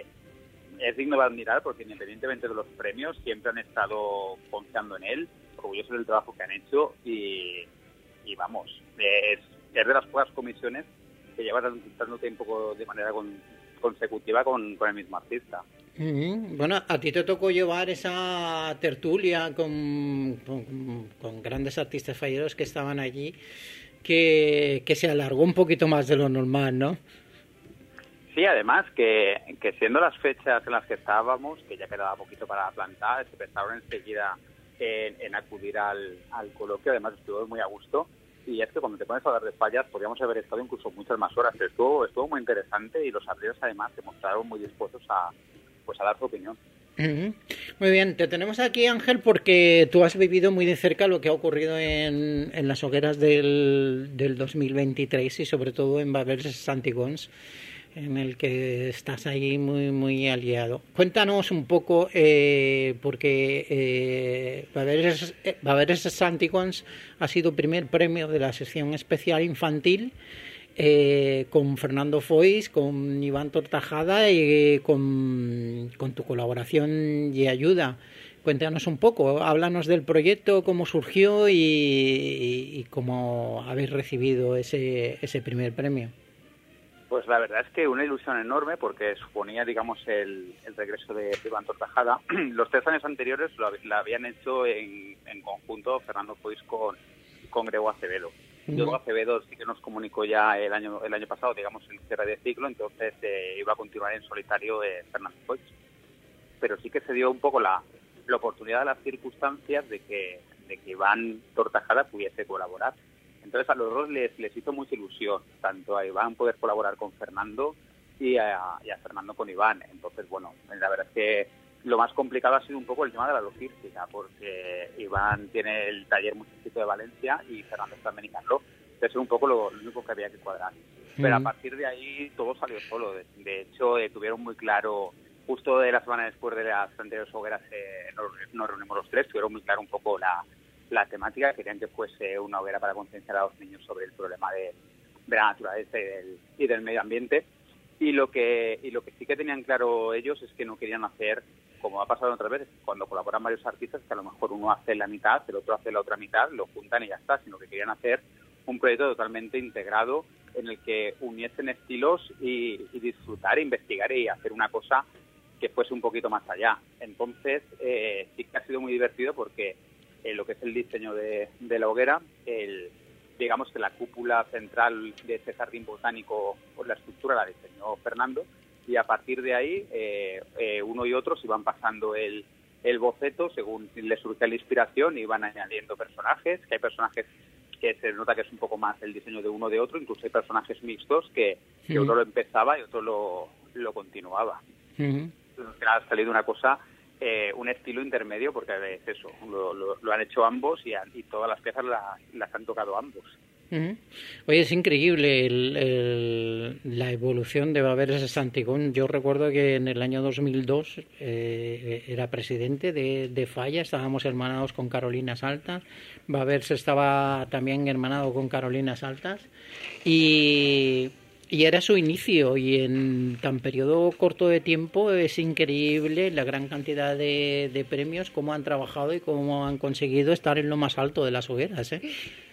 es digno de admirar porque independientemente de los premios siempre han estado confiando en él, orgullosos del trabajo que han hecho, y vamos, es de las pocas comisiones que llevan tanto tiempo de manera consecutiva con el mismo artista.
Bueno, a ti te tocó llevar esa tertulia con grandes artistas falleros que estaban allí, que se alargó un poquito más de lo normal, ¿no?
Sí, además que siendo las fechas en las que estábamos, que ya quedaba poquito para plantar, se pensaron enseguida en acudir al coloquio. Además estuvo muy a gusto, y es que cuando te pones a hablar de fallas podríamos haber estado incluso muchas más horas. Estuvo muy interesante, y los artistas además se mostraron muy dispuestos a dar su opinión.
Muy bien, te tenemos aquí, Ángel, porque tú has vivido muy de cerca lo que ha ocurrido en las hogueras del 2023, y sobre todo en Bavers Santigons, en el que estás ahí muy muy aliado. Cuéntanos un poco, porque Bavers Santigons ha sido primer premio de la sección especial infantil, con Fernando Foix, con Iván Tortajada y con tu colaboración y ayuda. Cuéntanos un poco, háblanos del proyecto, cómo surgió y cómo habéis recibido ese primer premio.
Pues la verdad es que una ilusión enorme, porque suponía, digamos, el regreso de Iván Tortajada. Los 3 años anteriores la habían hecho en conjunto Fernando Foix con Grego Acevedo. Grego Acevedo sí que nos comunicó ya el año pasado, digamos, el cierre de ciclo, entonces iba a continuar en solitario Fernando Foix. Pero sí que se dio un poco la oportunidad de las circunstancias de que Iván Tortajada pudiese colaborar. Entonces a los dos les hizo mucha ilusión, tanto a Iván poder colaborar con Fernando y a Fernando con Iván. Entonces, bueno, la verdad es que lo más complicado ha sido un poco el tema de la logística, porque Iván tiene el taller Muchachito de Valencia y Fernando está en Benicarló. Entonces es un poco lo único que había que cuadrar. Pero a partir de ahí todo salió solo. De hecho, tuvieron muy claro, justo de la semana después de las anteriores hogueras nos reunimos los 3, tuvieron muy claro un poco la temática. Querían que fuese una hoguera para concienciar a los niños sobre el problema de la naturaleza y del medio ambiente. Y lo que sí que tenían claro ellos es que no querían hacer, como ha pasado otras veces, cuando colaboran varios artistas, que a lo mejor uno hace la mitad, el otro hace la otra mitad, lo juntan y ya está, sino que querían hacer un proyecto totalmente integrado en el que uniesen estilos y disfrutar, investigar y hacer una cosa que fuese un poquito más allá. Entonces, sí que ha sido muy divertido porque lo que es el diseño de la hoguera, digamos que la cúpula central de ese jardín botánico, la estructura la diseñó Fernando, y a partir de ahí uno y otro se iban pasando el boceto según les surge la inspiración, y iban añadiendo personajes, que hay personajes que se nota que es un poco más el diseño de uno de otro, incluso hay personajes mixtos que uno lo empezaba y otro lo continuaba. Entonces, ha salido una cosa un estilo intermedio, porque es eso, lo han hecho ambos y todas las piezas las han tocado ambos.
Oye, es increíble la evolución de Wavers de Santigón. Yo recuerdo que en el año 2002 era presidente de Falla, estábamos hermanados con Carolinas Altas, Wavers estaba también hermanado con Carolinas Altas y era su inicio, y en tan periodo corto de tiempo es increíble la gran cantidad de premios, cómo han trabajado y cómo han conseguido estar en lo más alto de las hogueras, ¿eh?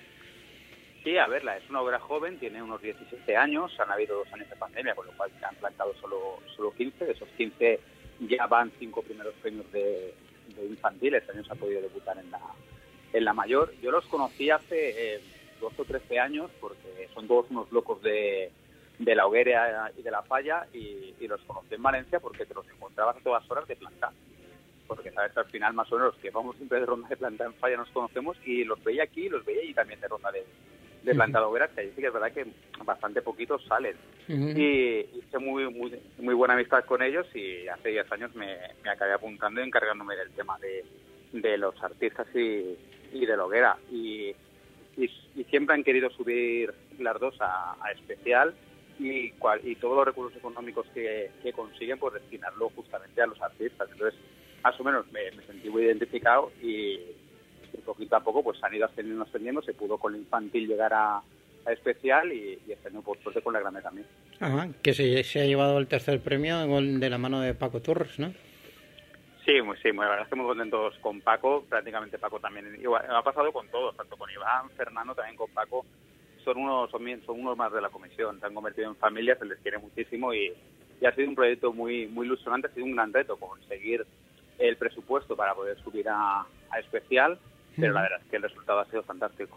Sí, a verla, es una hoguera joven, tiene unos 17 años, han habido 2 años de pandemia, con lo cual se han plantado solo 15, de esos 15 ya van 5 primeros premios de infantil, este año se ha podido debutar en la mayor. Yo los conocí hace 12 o 13 años, porque son todos unos locos de la hoguera y de la falla, y los conocí en Valencia porque te los encontrabas a todas horas de plantar. Porque sabes, al final más o menos los que vamos siempre de ronda de planta en falla nos conocemos, y los veía aquí y los veía allí también de ronda de planta de hogueras, que ahí sí que es verdad que bastante poquitos salen. Y hice muy buena amistad con ellos, y hace 10 años me acabé apuntando y encargándome del tema de los artistas y de la hoguera. Y siempre han querido subir las dos a especial, y todos los recursos económicos que consiguen, pues destinarlo justamente a los artistas. Entonces, más o menos me sentí muy identificado, y poquito a poco pues han ido ascendiendo, se pudo con el infantil llegar a especial, y este año por suerte con la grande también.
Ajá, que se ha llevado el tercer premio de la mano de Paco Torres, ¿no?
Sí, la verdad es que muy contentos con Paco, prácticamente Paco también, igual, ha pasado con todos, tanto con Iván, Fernando, también con Paco, son unos más de la comisión, se han convertido en familia, se les quiere muchísimo, y ha sido un proyecto muy ilusionante, ha sido un gran reto conseguir el presupuesto para poder subir a especial, pero la verdad es que el resultado ha sido fantástico.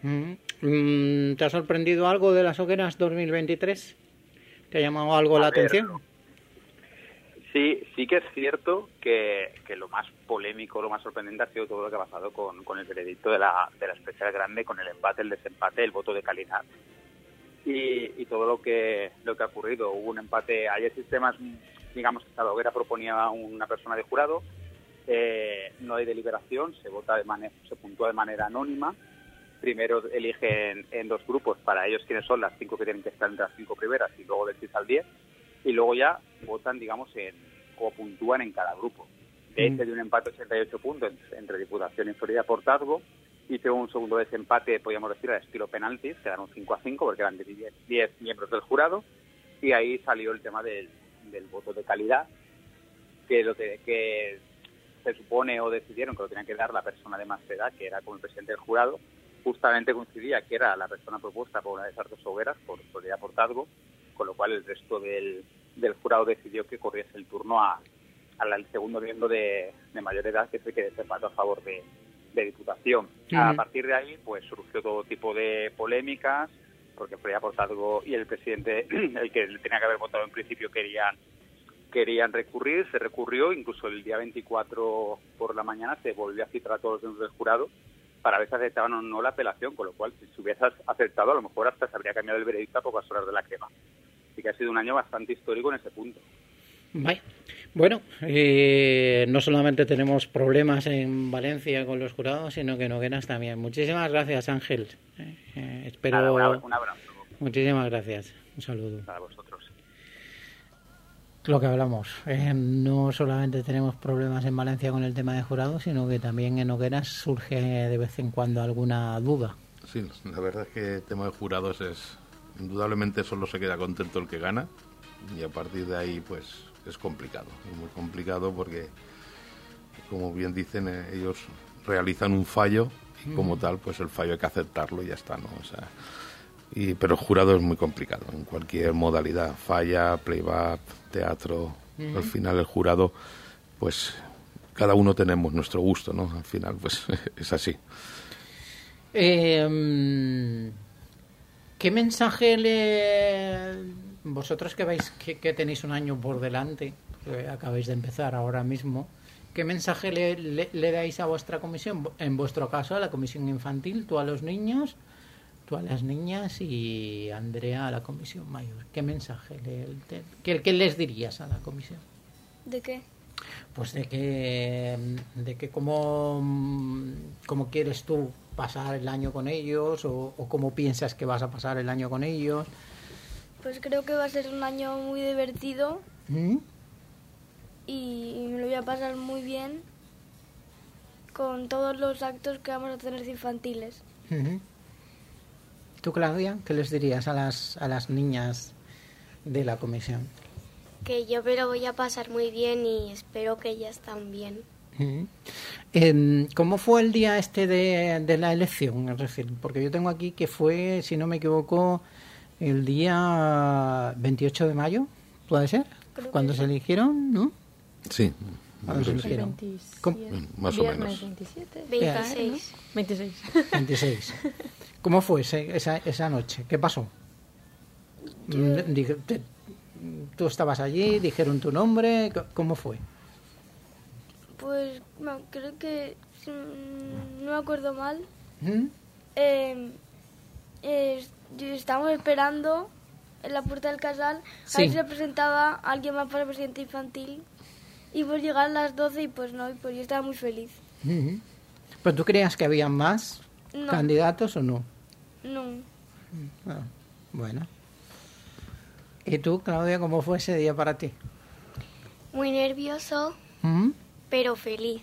¿Te ha sorprendido algo de las hogueras 2023? ¿Te ha llamado algo la atención?
Sí que es cierto que lo más polémico, lo más sorprendente ha sido todo lo que ha pasado con el veredicto de la especial grande, con el empate, el desempate, el voto de calidad y todo lo que ha ocurrido. Hubo un empate, hay sistemas, digamos que cada hoguera proponía una persona de jurado, no hay deliberación, se puntúa de manera anónima. Primero eligen en 2 grupos para ellos quiénes son las 5 que tienen que estar entre las 5 primeras, y luego del 6 al 10, y luego ya votan, digamos, o puntúan en cada grupo. De un empate 88 puntos entre Diputación y Florida Portazgo, hice un segundo desempate, podríamos decir, al estilo penaltis, quedaron 5-5 porque eran 10 miembros del jurado, y ahí salió el tema del voto de calidad, que se supone o decidieron que lo tenían que dar la persona de más edad, que era como el presidente del jurado. Justamente coincidía que era la persona propuesta por una de esas 2 hogueras, por Florida Portazgo, con lo cual el resto del jurado decidió que corriese el turno al segundo miembro de mayor edad, que es el que desempató a favor de Diputación. A partir de ahí pues surgió todo tipo de polémicas, porque Florida Portazgo y el presidente, el que tenía que haber votado en principio, querían recurrir, se recurrió, incluso el día 24 por la mañana se volvió a citar a todos los miembros del jurado para ver si aceptaban o no la apelación, con lo cual si se hubiese aceptado a lo mejor hasta se habría cambiado el veredicto a pocas horas de la crema. Así que ha sido un año bastante histórico en ese punto. Vale.
Bueno, no solamente tenemos problemas en Valencia con los jurados, sino que en Hogueras también. Muchísimas gracias, Ángel. Espero...
Nada, un abrazo.
Muchísimas gracias. Un saludo.
A vosotros.
Lo que hablamos, no solamente tenemos problemas en Valencia con el tema de jurados, sino que también en Hogueras surge de vez en cuando alguna duda.
Sí, la verdad es que el tema de jurados indudablemente solo se queda contento el que gana, y a partir de ahí pues es complicado, es muy complicado porque, como bien dicen, ellos realizan un fallo y como tal pues el fallo hay que aceptarlo y ya está, ¿no? O sea, pero el jurado es muy complicado en cualquier modalidad, falla, playback, teatro, al final el jurado, pues cada uno tenemos nuestro gusto, ¿no? Al final pues es así.
¿Qué mensaje vosotros que veis que tenéis un año por delante, que acabáis de empezar ahora mismo, qué mensaje le dais a vuestra comisión? En vuestro caso, a la comisión infantil, tú a los niños, tú a las niñas y Andrea a la comisión mayor. ¿Qué mensaje qué les dirías a la comisión?
¿De qué?
Pues de que cómo quieres tú pasar el año con ellos o cómo piensas que vas a pasar el año con ellos.
Pues creo que va a ser un año muy divertido y me lo voy a pasar muy bien con todos los actos que vamos a tener infantiles.
¿Tú, Claudia, qué les dirías a las niñas de la comisión?
Que yo me lo voy a pasar muy bien y espero que ellas también.
¿Cómo fue el día de la elección? Es decir, porque yo tengo aquí que fue, si no me equivoco, el día 28 de mayo, ¿puede ser? Cuando se eligieron, ¿no?
Sí.
Cuando se eligieron.
27,
más o menos.
27,
26.
26.
¿Cómo fue esa noche? ¿Qué pasó? ¿Tú estabas allí? ¿Dijeron tu nombre? ¿Cómo fue?
Pues creo que, no me acuerdo mal, estábamos esperando en la puerta del casal a ver si se presentaba alguien más para el presidente infantil y pues llegaron las 12 y pues no, y pues yo estaba muy feliz.
¿Pero tú creías que había más candidatos o no?
No.
Bueno. ¿Y tú, Claudia, cómo fue ese día para ti?
Muy nervioso, pero feliz.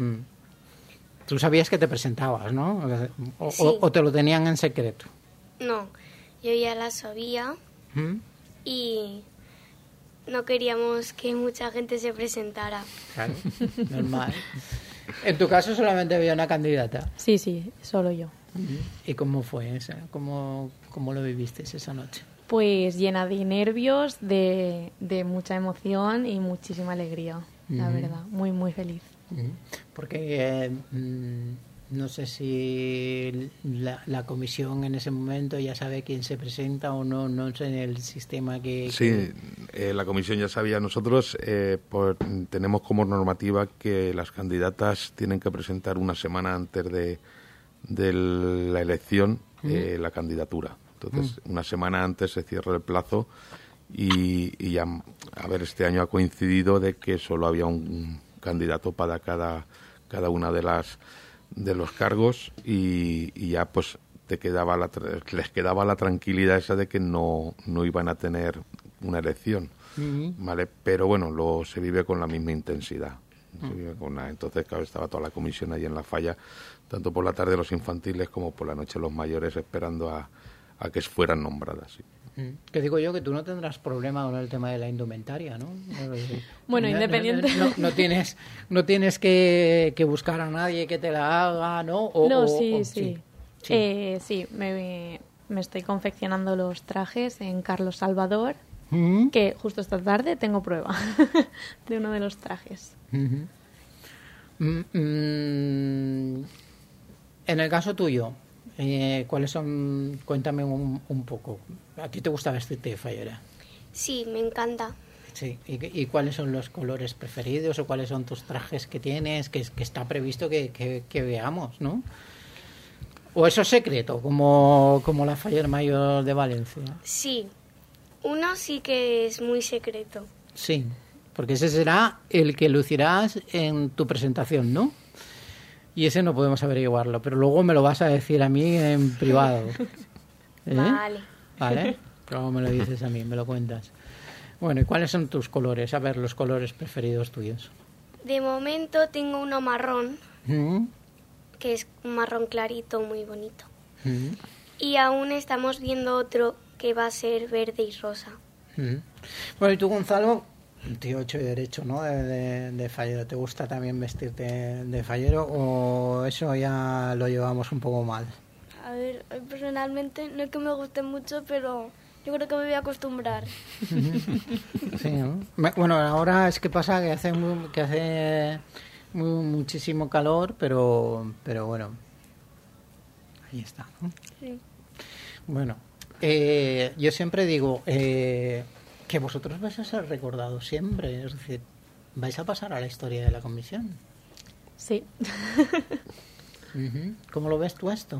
Tú sabías que te presentabas, ¿no?
Sí.
O te lo tenían en secreto.
No, yo ya la sabía y no queríamos que mucha gente se presentara.
Claro, normal. En tu caso solamente había una candidata.
Sí, solo yo.
¿Y cómo fue esa? ¿Cómo lo viviste esa noche?
Pues llena de nervios, de mucha emoción y muchísima alegría, la verdad. Muy, muy feliz.
Porque no sé si la comisión en ese momento ya sabe quién se presenta o no, no sé en el sistema que...
Sí, la comisión ya sabía. Nosotros tenemos como normativa que las candidatas tienen que presentar una semana antes de la elección la candidatura. Entonces, una semana antes se cierra el plazo y ya, a ver, este año ha coincidido de que solo había un candidato para cada una de los cargos y ya pues les quedaba la tranquilidad esa de que no iban a tener una elección, ¿vale? Pero bueno, se vive con la misma intensidad. Entonces, claro, estaba toda la comisión ahí en la falla, tanto por la tarde los infantiles como por la noche los mayores, esperando a que fueran nombradas. Sí.
Que digo yo que tú no tendrás problema con el tema de la indumentaria, ¿no?
Bueno, independiente.
No tienes que buscar a nadie que te la haga, ¿no?
Sí. Me estoy confeccionando los trajes en Carlos Salvador, que justo esta tarde tengo prueba de uno de los trajes.
En el caso tuyo, ¿cuáles son? Cuéntame un poco. ¿A ti te gusta vestirte de fallera?
Sí, me encanta.
Sí. ¿Y cuáles son los colores preferidos o cuáles son tus trajes que tienes? Que está previsto que veamos, ¿no? ¿O eso es secreto, como la Fallera Mayor de Valencia?
Sí, uno sí que es muy secreto.
Sí, porque ese será el que lucirás en tu presentación, ¿no? Y ese no podemos averiguarlo, pero luego me lo vas a decir a mí en privado. Vale, luego me lo dices a mí, me lo cuentas. Bueno, ¿y cuáles son tus colores? A ver, los colores preferidos tuyos.
De momento tengo uno marrón, que es un marrón clarito, muy bonito. Y aún estamos viendo otro que va a ser verde y rosa.
Bueno, y tú, Gonzalo, tío hecho y derecho, ¿no? De fallero. ¿Te gusta también vestirte de fallero o eso ya lo llevamos un poco mal?
A ver, personalmente no es que me guste mucho, pero yo creo que me voy a acostumbrar.
Sí, ¿no? Bueno, ahora es que pasa que hace muchísimo calor, pero bueno, ahí está, ¿no?
Sí.
Bueno, yo siempre digo que vosotros vais a ser recordados siempre, es decir, vais a pasar a la historia de la comisión.
Sí.
¿Cómo lo ves tú esto?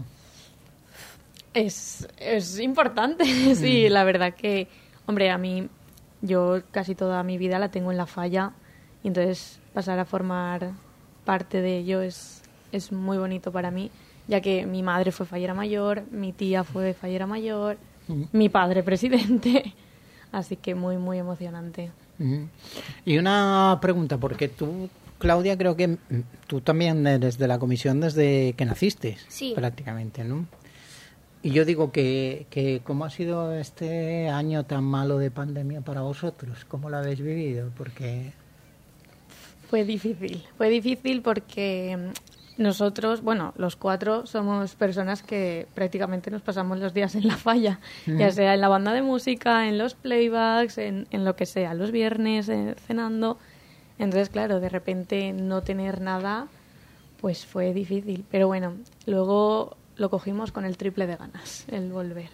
Es importante, sí, la verdad que, hombre, a mí, yo casi toda mi vida la tengo en la falla y entonces pasar a formar parte de ello es muy bonito para mí, ya que mi madre fue fallera mayor, mi tía fue fallera mayor, mi padre presidente, así que muy, muy emocionante.
Y una pregunta, porque tú, Claudia, creo que tú también eres de la comisión desde que naciste,
sí,
prácticamente, ¿no? Y yo digo que ¿cómo ha sido este año tan malo de pandemia para vosotros? ¿Cómo lo habéis vivido? Porque
fue difícil porque nosotros, bueno, los 4 somos personas que prácticamente nos pasamos los días en la falla, ya sea en la banda de música, en los playbacks, en lo que sea, los viernes cenando. Entonces, claro, de repente no tener nada, pues fue difícil. Pero bueno, luego lo cogimos con el triple de ganas, el volver.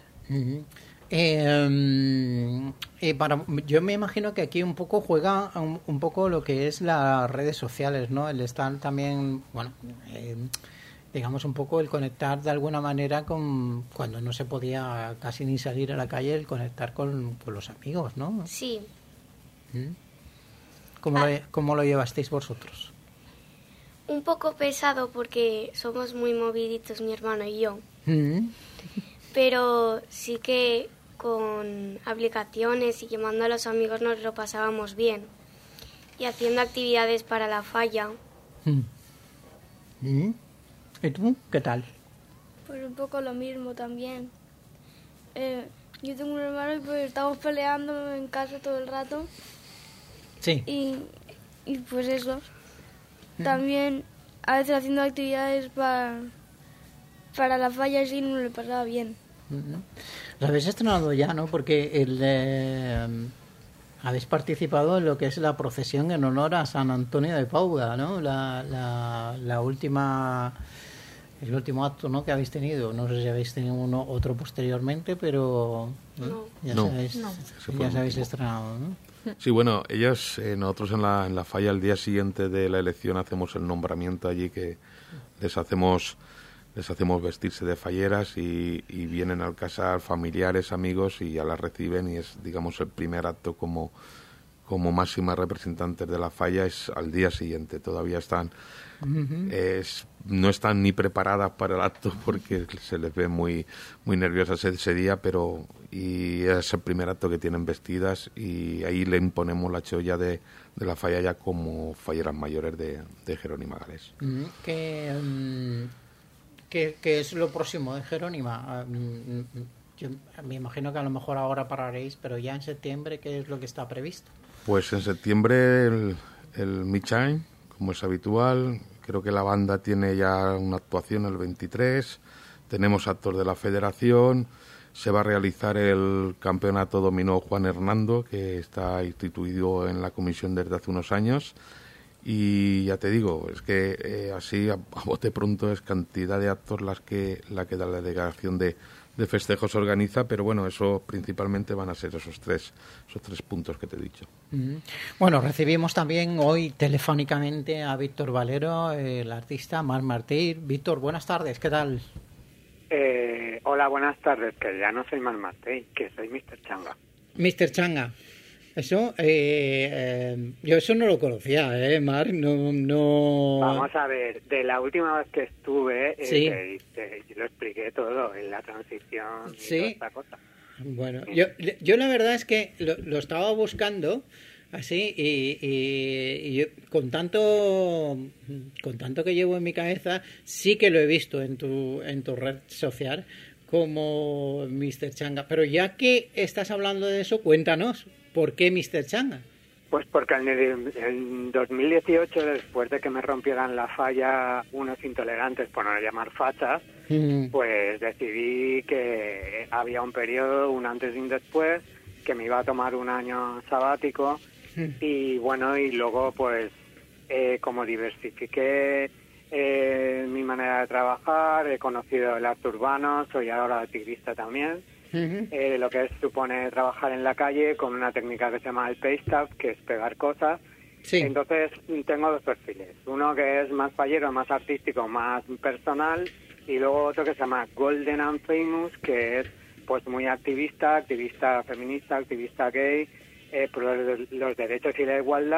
Yo me imagino que aquí un poco juega un poco lo que es las redes sociales, ¿no? El estar también, bueno, digamos un poco el conectar de alguna manera con cuando no se podía casi ni salir a la calle, el conectar con los amigos, ¿no?
Sí.
¿Cómo lo llevasteis vosotros?
Un poco pesado porque somos muy moviditos mi hermano y yo. Pero sí que con aplicaciones y llamando a los amigos nos lo pasábamos bien. Y haciendo actividades para la falla.
¿Y tú? ¿Qué tal?
Pues un poco lo mismo también. Yo tengo un hermano y pues estamos peleando en casa todo el rato.
Sí.
Y pues eso. También a veces haciendo actividades para la falla sí no le pasaba bien.
Lo habéis estrenado ya, ¿no? Porque habéis participado en lo que es la procesión en honor a San Antonio de Padua, ¿no? La última, el último acto, ¿no? que habéis tenido. No sé si habéis tenido otro posteriormente, pero ya se habéis estrenado, ¿no?
Sí, bueno, nosotros en la falla el día siguiente de la elección hacemos el nombramiento allí, que les hacemos vestirse de falleras y vienen al casar familiares, amigos y ya las reciben, y es, digamos, el primer acto como máximas representantes de la falla es al día siguiente. Todavía no están ni preparadas para el acto porque se les ve muy muy nerviosas ese día, y es el primer acto que tienen vestidas, y ahí le imponemos la cholla de la falla ya como falleras mayores de Jerónima Gales.
¿Qué es lo próximo de Jerónima? Yo me imagino que a lo mejor ahora pararéis, pero ya en septiembre, ¿qué es lo que está previsto?
Pues en septiembre el Midshine, como es habitual. Creo que la banda tiene ya una actuación el 23. Tenemos actos de la federación. Se va a realizar el campeonato dominó Juan Hernando, que está instituido en la comisión desde hace unos años. Y ya te digo, es que así a bote pronto es cantidad de actos la que la delegación de festejos organiza, pero bueno, eso principalmente van a ser esos tres puntos que te he dicho.
Bueno, recibimos también hoy telefónicamente a Víctor Valero, el artista Marc Martín. Víctor, buenas tardes, ¿qué tal?
Hola, buenas tardes, que ya no soy Marc Martín, que soy Mr. Changa.
Mr. Changa. Eso, yo eso no lo conocía, Marc, no...
Vamos a ver, de la última vez que estuve,
sí.
Yo lo expliqué todo en la transición y
¿sí?
toda esta cosa.
Bueno, yo la verdad es que lo estaba buscando así y yo, con tanto que llevo en mi cabeza, sí que lo he visto en tu red social como Mr. Changa. Pero ya que estás hablando de eso, cuéntanos, ¿por qué Mr. Changa?
Pues porque en 2018, después de que me rompieran la falla unos intolerantes, por no llamar fachas, pues decidí que había un periodo, un antes y un después, que me iba a tomar un año sabático. Y bueno, y luego pues como diversifiqué mi manera de trabajar, he conocido el arte urbano, soy ahora activista también. Lo que supone trabajar en la calle con una técnica que se llama el paste up, que es pegar cosas. Sí. Entonces tengo dos perfiles, uno que es más fallero, más artístico, más personal, y luego otro que se llama Golden and Famous, que es pues muy activista feminista, activista gay, por los derechos y la igualdad,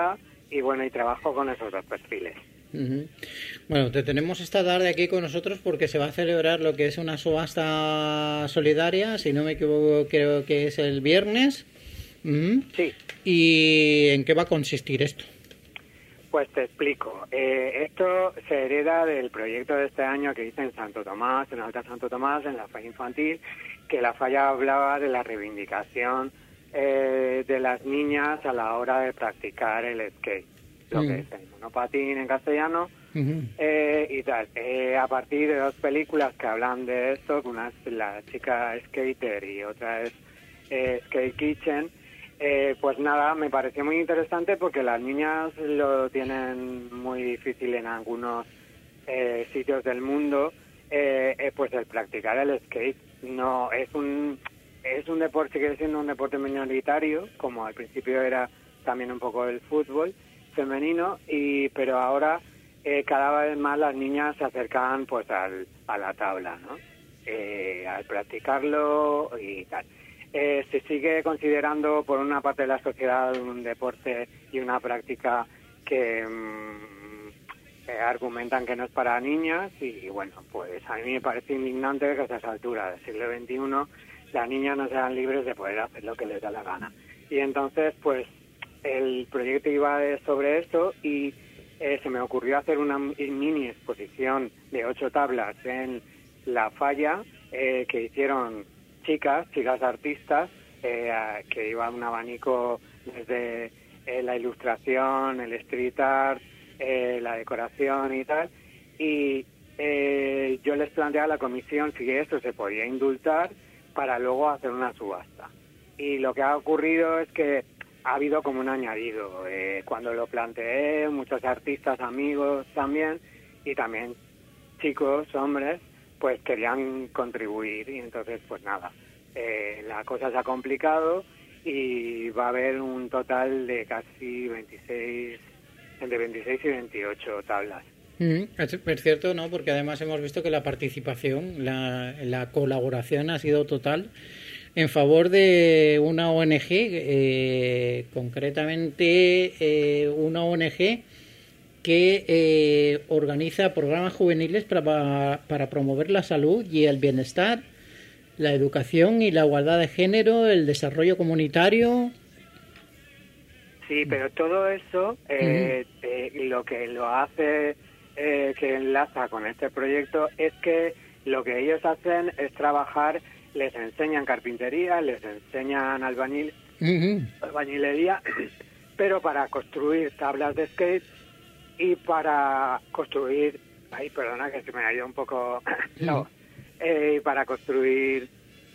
y bueno, y trabajo con esos dos perfiles.
Bueno, te tenemos esta tarde aquí con nosotros porque se va a celebrar lo que es una subasta solidaria, si no me equivoco, creo que es el viernes.
Sí.
¿Y en qué va a consistir esto?
Pues te explico. Esto se hereda del proyecto de este año que hice en Santo Tomás, en Alta Santo Tomás, en la falla infantil, que la falla hablaba de la reivindicación de las niñas a la hora de practicar el skate, lo que es el monopatín en castellano, y tal. A partir de dos películas que hablan de esto, una es La chica skater y otra es Skate Kitchen. Pues nada, me pareció muy interesante porque las niñas lo tienen muy difícil en algunos sitios del mundo, pues el practicar el skate. No es un deporte, sigue siendo un deporte minoritario, como al principio era también un poco el fútbol femenino, pero ahora cada vez más las niñas se acercan pues a la tabla, ¿no? Al practicarlo y tal. Se sigue considerando por una parte de la sociedad un deporte y una práctica que argumentan que no es para niñas, y bueno, pues a mí me parece indignante que a estas alturas del siglo XXI las niñas no sean libres de poder hacer lo que les da la gana. Y entonces pues el proyecto iba sobre eso y se me ocurrió hacer una mini exposición de 8 tablas en la falla que hicieron chicas artistas, que iba un abanico desde la ilustración, el street art, la decoración y tal, y yo les planteaba a la comisión si esto se podía indultar para luego hacer una subasta. Y lo que ha ocurrido es que ha habido como un añadido. Cuando lo planteé, muchos artistas, amigos también, y también chicos, hombres, pues querían contribuir, y entonces pues nada, la cosa se ha complicado y va a haber un total de casi entre 26 y 28 tablas.
Es cierto, ¿no? Porque además hemos visto que la participación, la colaboración ha sido total en favor de una ONG, concretamente una ONG que organiza programas juveniles para promover la salud y el bienestar, la educación y la igualdad de género, el desarrollo comunitario.
Sí, pero todo eso, lo que lo hace, que enlaza con este proyecto, es que lo que ellos hacen es trabajar, les enseñan carpintería, les enseñan albañilería, pero para construir tablas de skate y para construir, perdona que se me ha ido un poco, para construir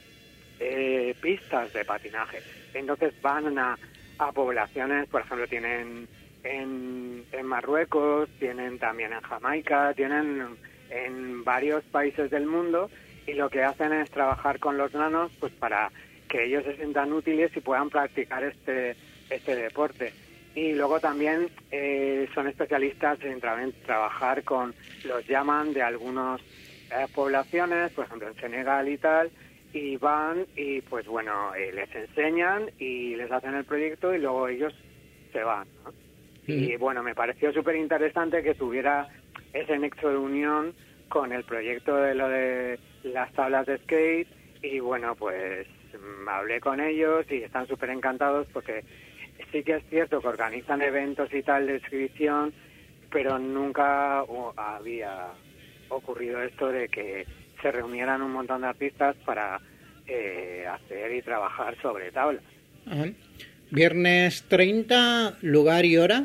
pistas de patinaje. Entonces van a poblaciones, por ejemplo, tienen en Marruecos, tienen también en Jamaica, tienen en varios países del mundo, y lo que hacen es trabajar con los nanos pues para que ellos se sientan útiles y puedan practicar este deporte. Y luego también son especialistas en trabajar con, los llaman de algunas poblaciones, por ejemplo en Senegal y tal, y van y pues bueno, les enseñan y les hacen el proyecto y luego ellos se van, ¿no? Y bueno, me pareció súper interesante que tuviera ese nexo de unión con el proyecto de lo de las tablas de skate, y bueno, pues hablé con ellos y están súper encantados porque sí que es cierto que organizan eventos y tal de exhibición, pero nunca había ocurrido esto de que se reunieran un montón de artistas para hacer y trabajar sobre tablas.
Ajá. Viernes 30, lugar y hora.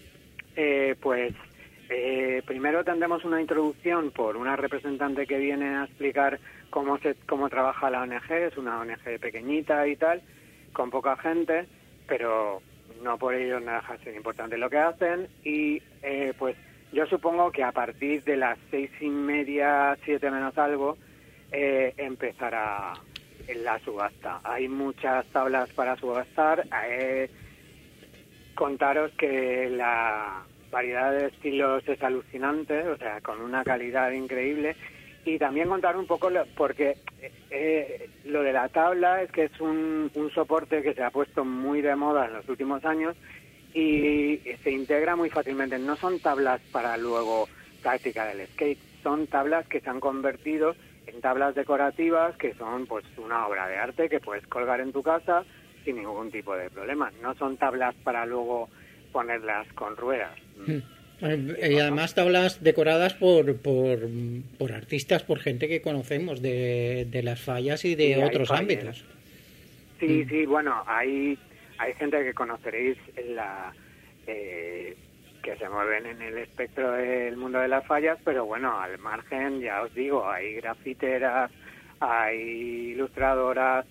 Primero tendremos una introducción por una representante que viene a explicar cómo trabaja la ONG. Es una ONG pequeñita y tal, con poca gente, pero no por ello no deja de ser importante lo que hacen. Y pues yo supongo que a partir de las 6:30, 7 menos algo, empezará la subasta. Hay muchas tablas para subastar. Contaros que la variedad de estilos es alucinante, o sea, con una calidad increíble. Y también contar un poco, porque lo de la tabla es que es un soporte que se ha puesto muy de moda en los últimos años y se integra muy fácilmente. No son tablas para luego práctica del skate, son tablas que se han convertido en tablas decorativas que son pues una obra de arte que puedes colgar en tu casa sin ningún tipo de problema. No son tablas para luego ponerlas con ruedas.
Y además tablas decoradas por artistas, por gente que conocemos de las fallas y de otros ámbitos.
Sí, bueno, hay gente que conoceréis que se mueven en el espectro del mundo de las fallas, pero bueno, al margen, ya os digo, hay grafiteras, hay ilustradoras,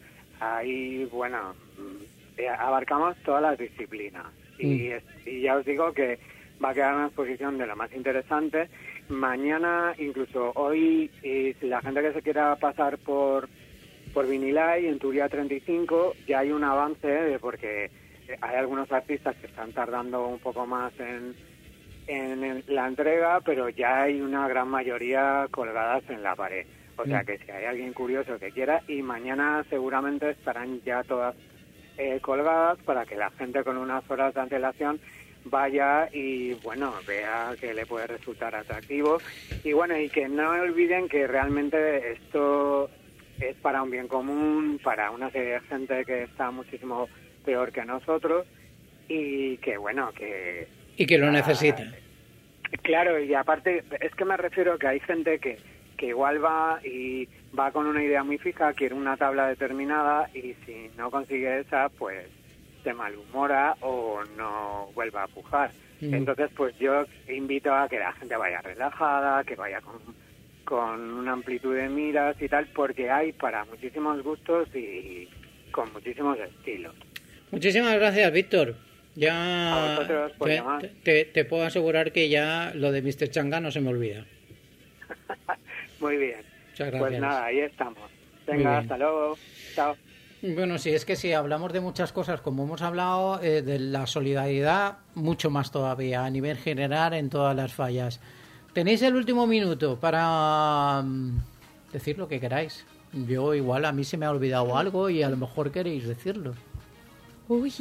abarcamos todas las disciplinas. Y ya os digo que va a quedar una exposición de lo más interesante. Mañana, incluso hoy, si la gente que se quiera pasar por Vinilay, en Turia 35, ya hay un avance, porque hay algunos artistas que están tardando un poco más en la entrega, pero ya hay una gran mayoría colgadas en la pared. O sea que si hay alguien curioso que quiera, y mañana seguramente estarán ya todas colgadas para que la gente con unas horas de antelación vaya y bueno, vea que le puede resultar atractivo. Y bueno, y que no olviden que realmente esto es para un bien común, para una serie de gente que está muchísimo peor que nosotros y que bueno, que...
Y que lo necesita.
Claro, y aparte, es que me refiero que hay gente que igual va con una idea muy fija, quiere una tabla determinada y si no consigue esa, pues se malhumora o no vuelva a pujar. Entonces, pues yo invito a que la gente vaya relajada, que vaya con una amplitud de miras y tal, porque hay para muchísimos gustos y con muchísimos estilos.
Muchísimas gracias, Víctor.
A vosotros por llamar.
Te puedo asegurar que ya lo de Mr. Changa no se me olvida.
Muy bien.
Muchas gracias.
Pues nada, ahí estamos. Venga, hasta luego. Chao.
Bueno, sí, es que si hablamos de muchas cosas, como hemos hablado, de la solidaridad, mucho más todavía, a nivel general en todas las fallas. Tenéis el último minuto para decir lo que queráis. Yo igual, a mí se me ha olvidado algo y a lo mejor queréis decirlo.
Uy.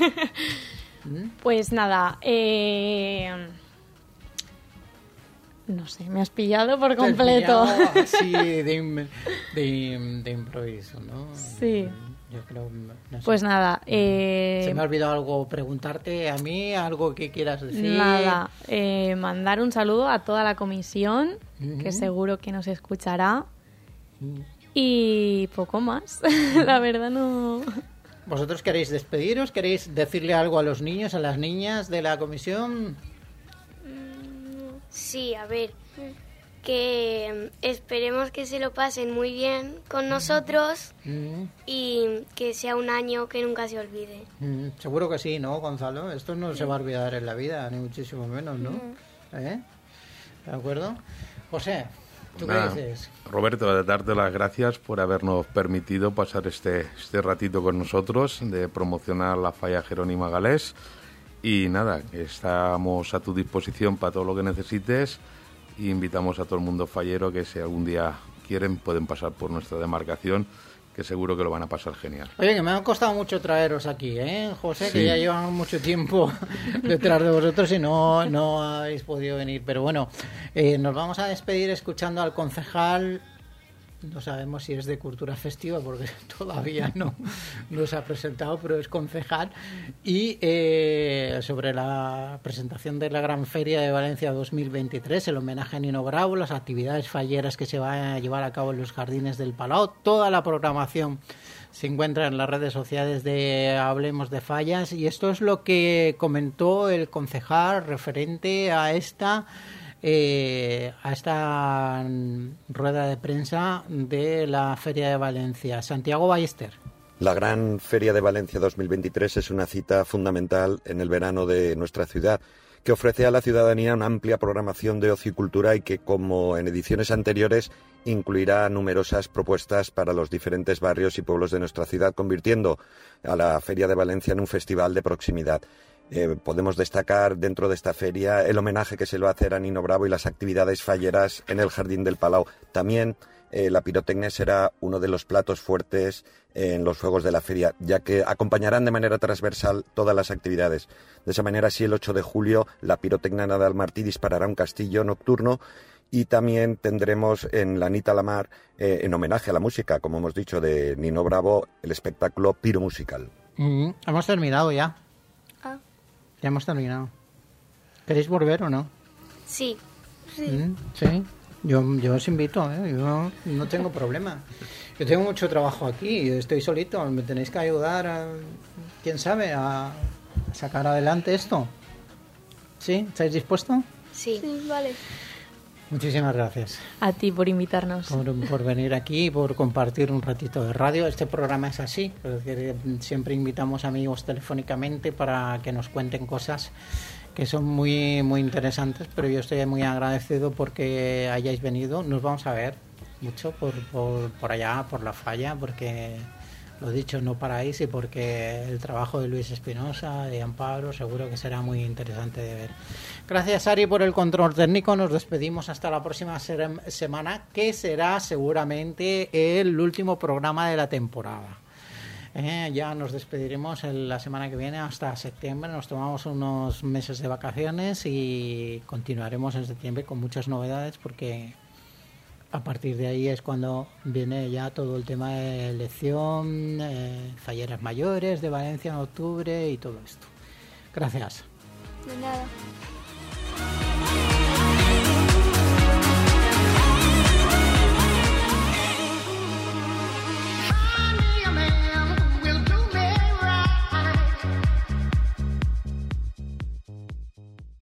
Pues nada, no sé, me has pillado por completo.
Sí, de improviso, ¿no?
Sí.
Yo creo, no sé.
Pues nada.
Se me ha olvidado algo preguntarte a mí, algo que quieras decir.
Nada, mandar un saludo a toda la comisión, que seguro que nos escuchará. Y poco más. La verdad no...
¿Vosotros queréis despediros? ¿Queréis decirle algo a los niños, a las niñas de la comisión?
Sí, a ver, que esperemos que se lo pasen muy bien con nosotros y que sea un año que nunca se olvide.
Seguro que sí, ¿no, Gonzalo? Esto no se va a olvidar en la vida, ni muchísimo menos, ¿no? ¿De acuerdo? José, ¿tú qué dices?
Roberto, darte las gracias por habernos permitido pasar este ratito con nosotros, de promocionar la falla Jerónima Galés. Y nada, estamos a tu disposición para todo lo que necesites y invitamos a todo el mundo fallero que si algún día quieren pueden pasar por nuestra demarcación, que seguro que lo van a pasar genial.
Oye, que me ha costado mucho traeros aquí, José, sí. Que ya llevan mucho tiempo detrás de vosotros y no habéis podido venir. Pero bueno, nos vamos a despedir escuchando al concejal. No sabemos si es de cultura festiva porque todavía no se ha presentado, pero es concejal. Y sobre la presentación de la Gran Feria de Valencia 2023, el homenaje a Nino Bravo, las actividades falleras que se van a llevar a cabo en los jardines del Palau, toda la programación se encuentra en las redes sociales de Hablemos de Fallas. Y esto es lo que comentó el concejal referente a esta rueda de prensa de la Feria de Valencia. Santiago Ballester.
La Gran Feria de Valencia 2023 es una cita fundamental en el verano de nuestra ciudad, que ofrece a la ciudadanía una amplia programación de ocio y cultura y que, como en ediciones anteriores, incluirá numerosas propuestas para los diferentes barrios y pueblos de nuestra ciudad, convirtiendo a la Feria de Valencia en un festival de proximidad. Podemos destacar dentro de esta feria el homenaje que se le va a hacer a Nino Bravo y las actividades falleras en el Jardín del Palau. También la pirotecnia será uno de los platos fuertes en los fuegos de la feria, ya que acompañarán de manera transversal todas las actividades. De esa manera, así el 8 de julio, la pirotecnia Nadal Martí disparará un castillo nocturno y también tendremos en la Anita Lamar, en homenaje a la música, como hemos dicho, de Nino Bravo, el espectáculo piromusical.
Hemos terminado ya.
Ah.
Ya hemos terminado. ¿Queréis volver o no?
Sí.
Sí.
Sí. Yo os invito, yo no tengo problema. Yo tengo mucho trabajo aquí, estoy solito, me tenéis que ayudar, quién sabe, a sacar adelante esto. ¿Sí? ¿Estáis dispuestos?
Sí.
Sí, vale.
Muchísimas gracias
A ti por invitarnos.
por venir aquí y por compartir un ratito de radio. Este programa es así, porque siempre invitamos amigos telefónicamente para que nos cuenten cosas que son muy muy interesantes, pero yo estoy muy agradecido porque hayáis venido. Nos vamos a ver mucho por allá, por la falla, porque lo dicho, no paráis, y porque el trabajo de Luis Espinosa, de Amparo, seguro que será muy interesante de ver. Gracias, Ari, por el control técnico. Nos despedimos hasta la próxima semana, que será seguramente el último programa de la temporada. Ya nos despediremos la semana que viene hasta septiembre. Nos tomamos unos meses de vacaciones y continuaremos en septiembre con muchas novedades, porque a partir de ahí es cuando viene ya todo el tema de elección, falleras mayores de Valencia en octubre y todo esto. Gracias.
De nada.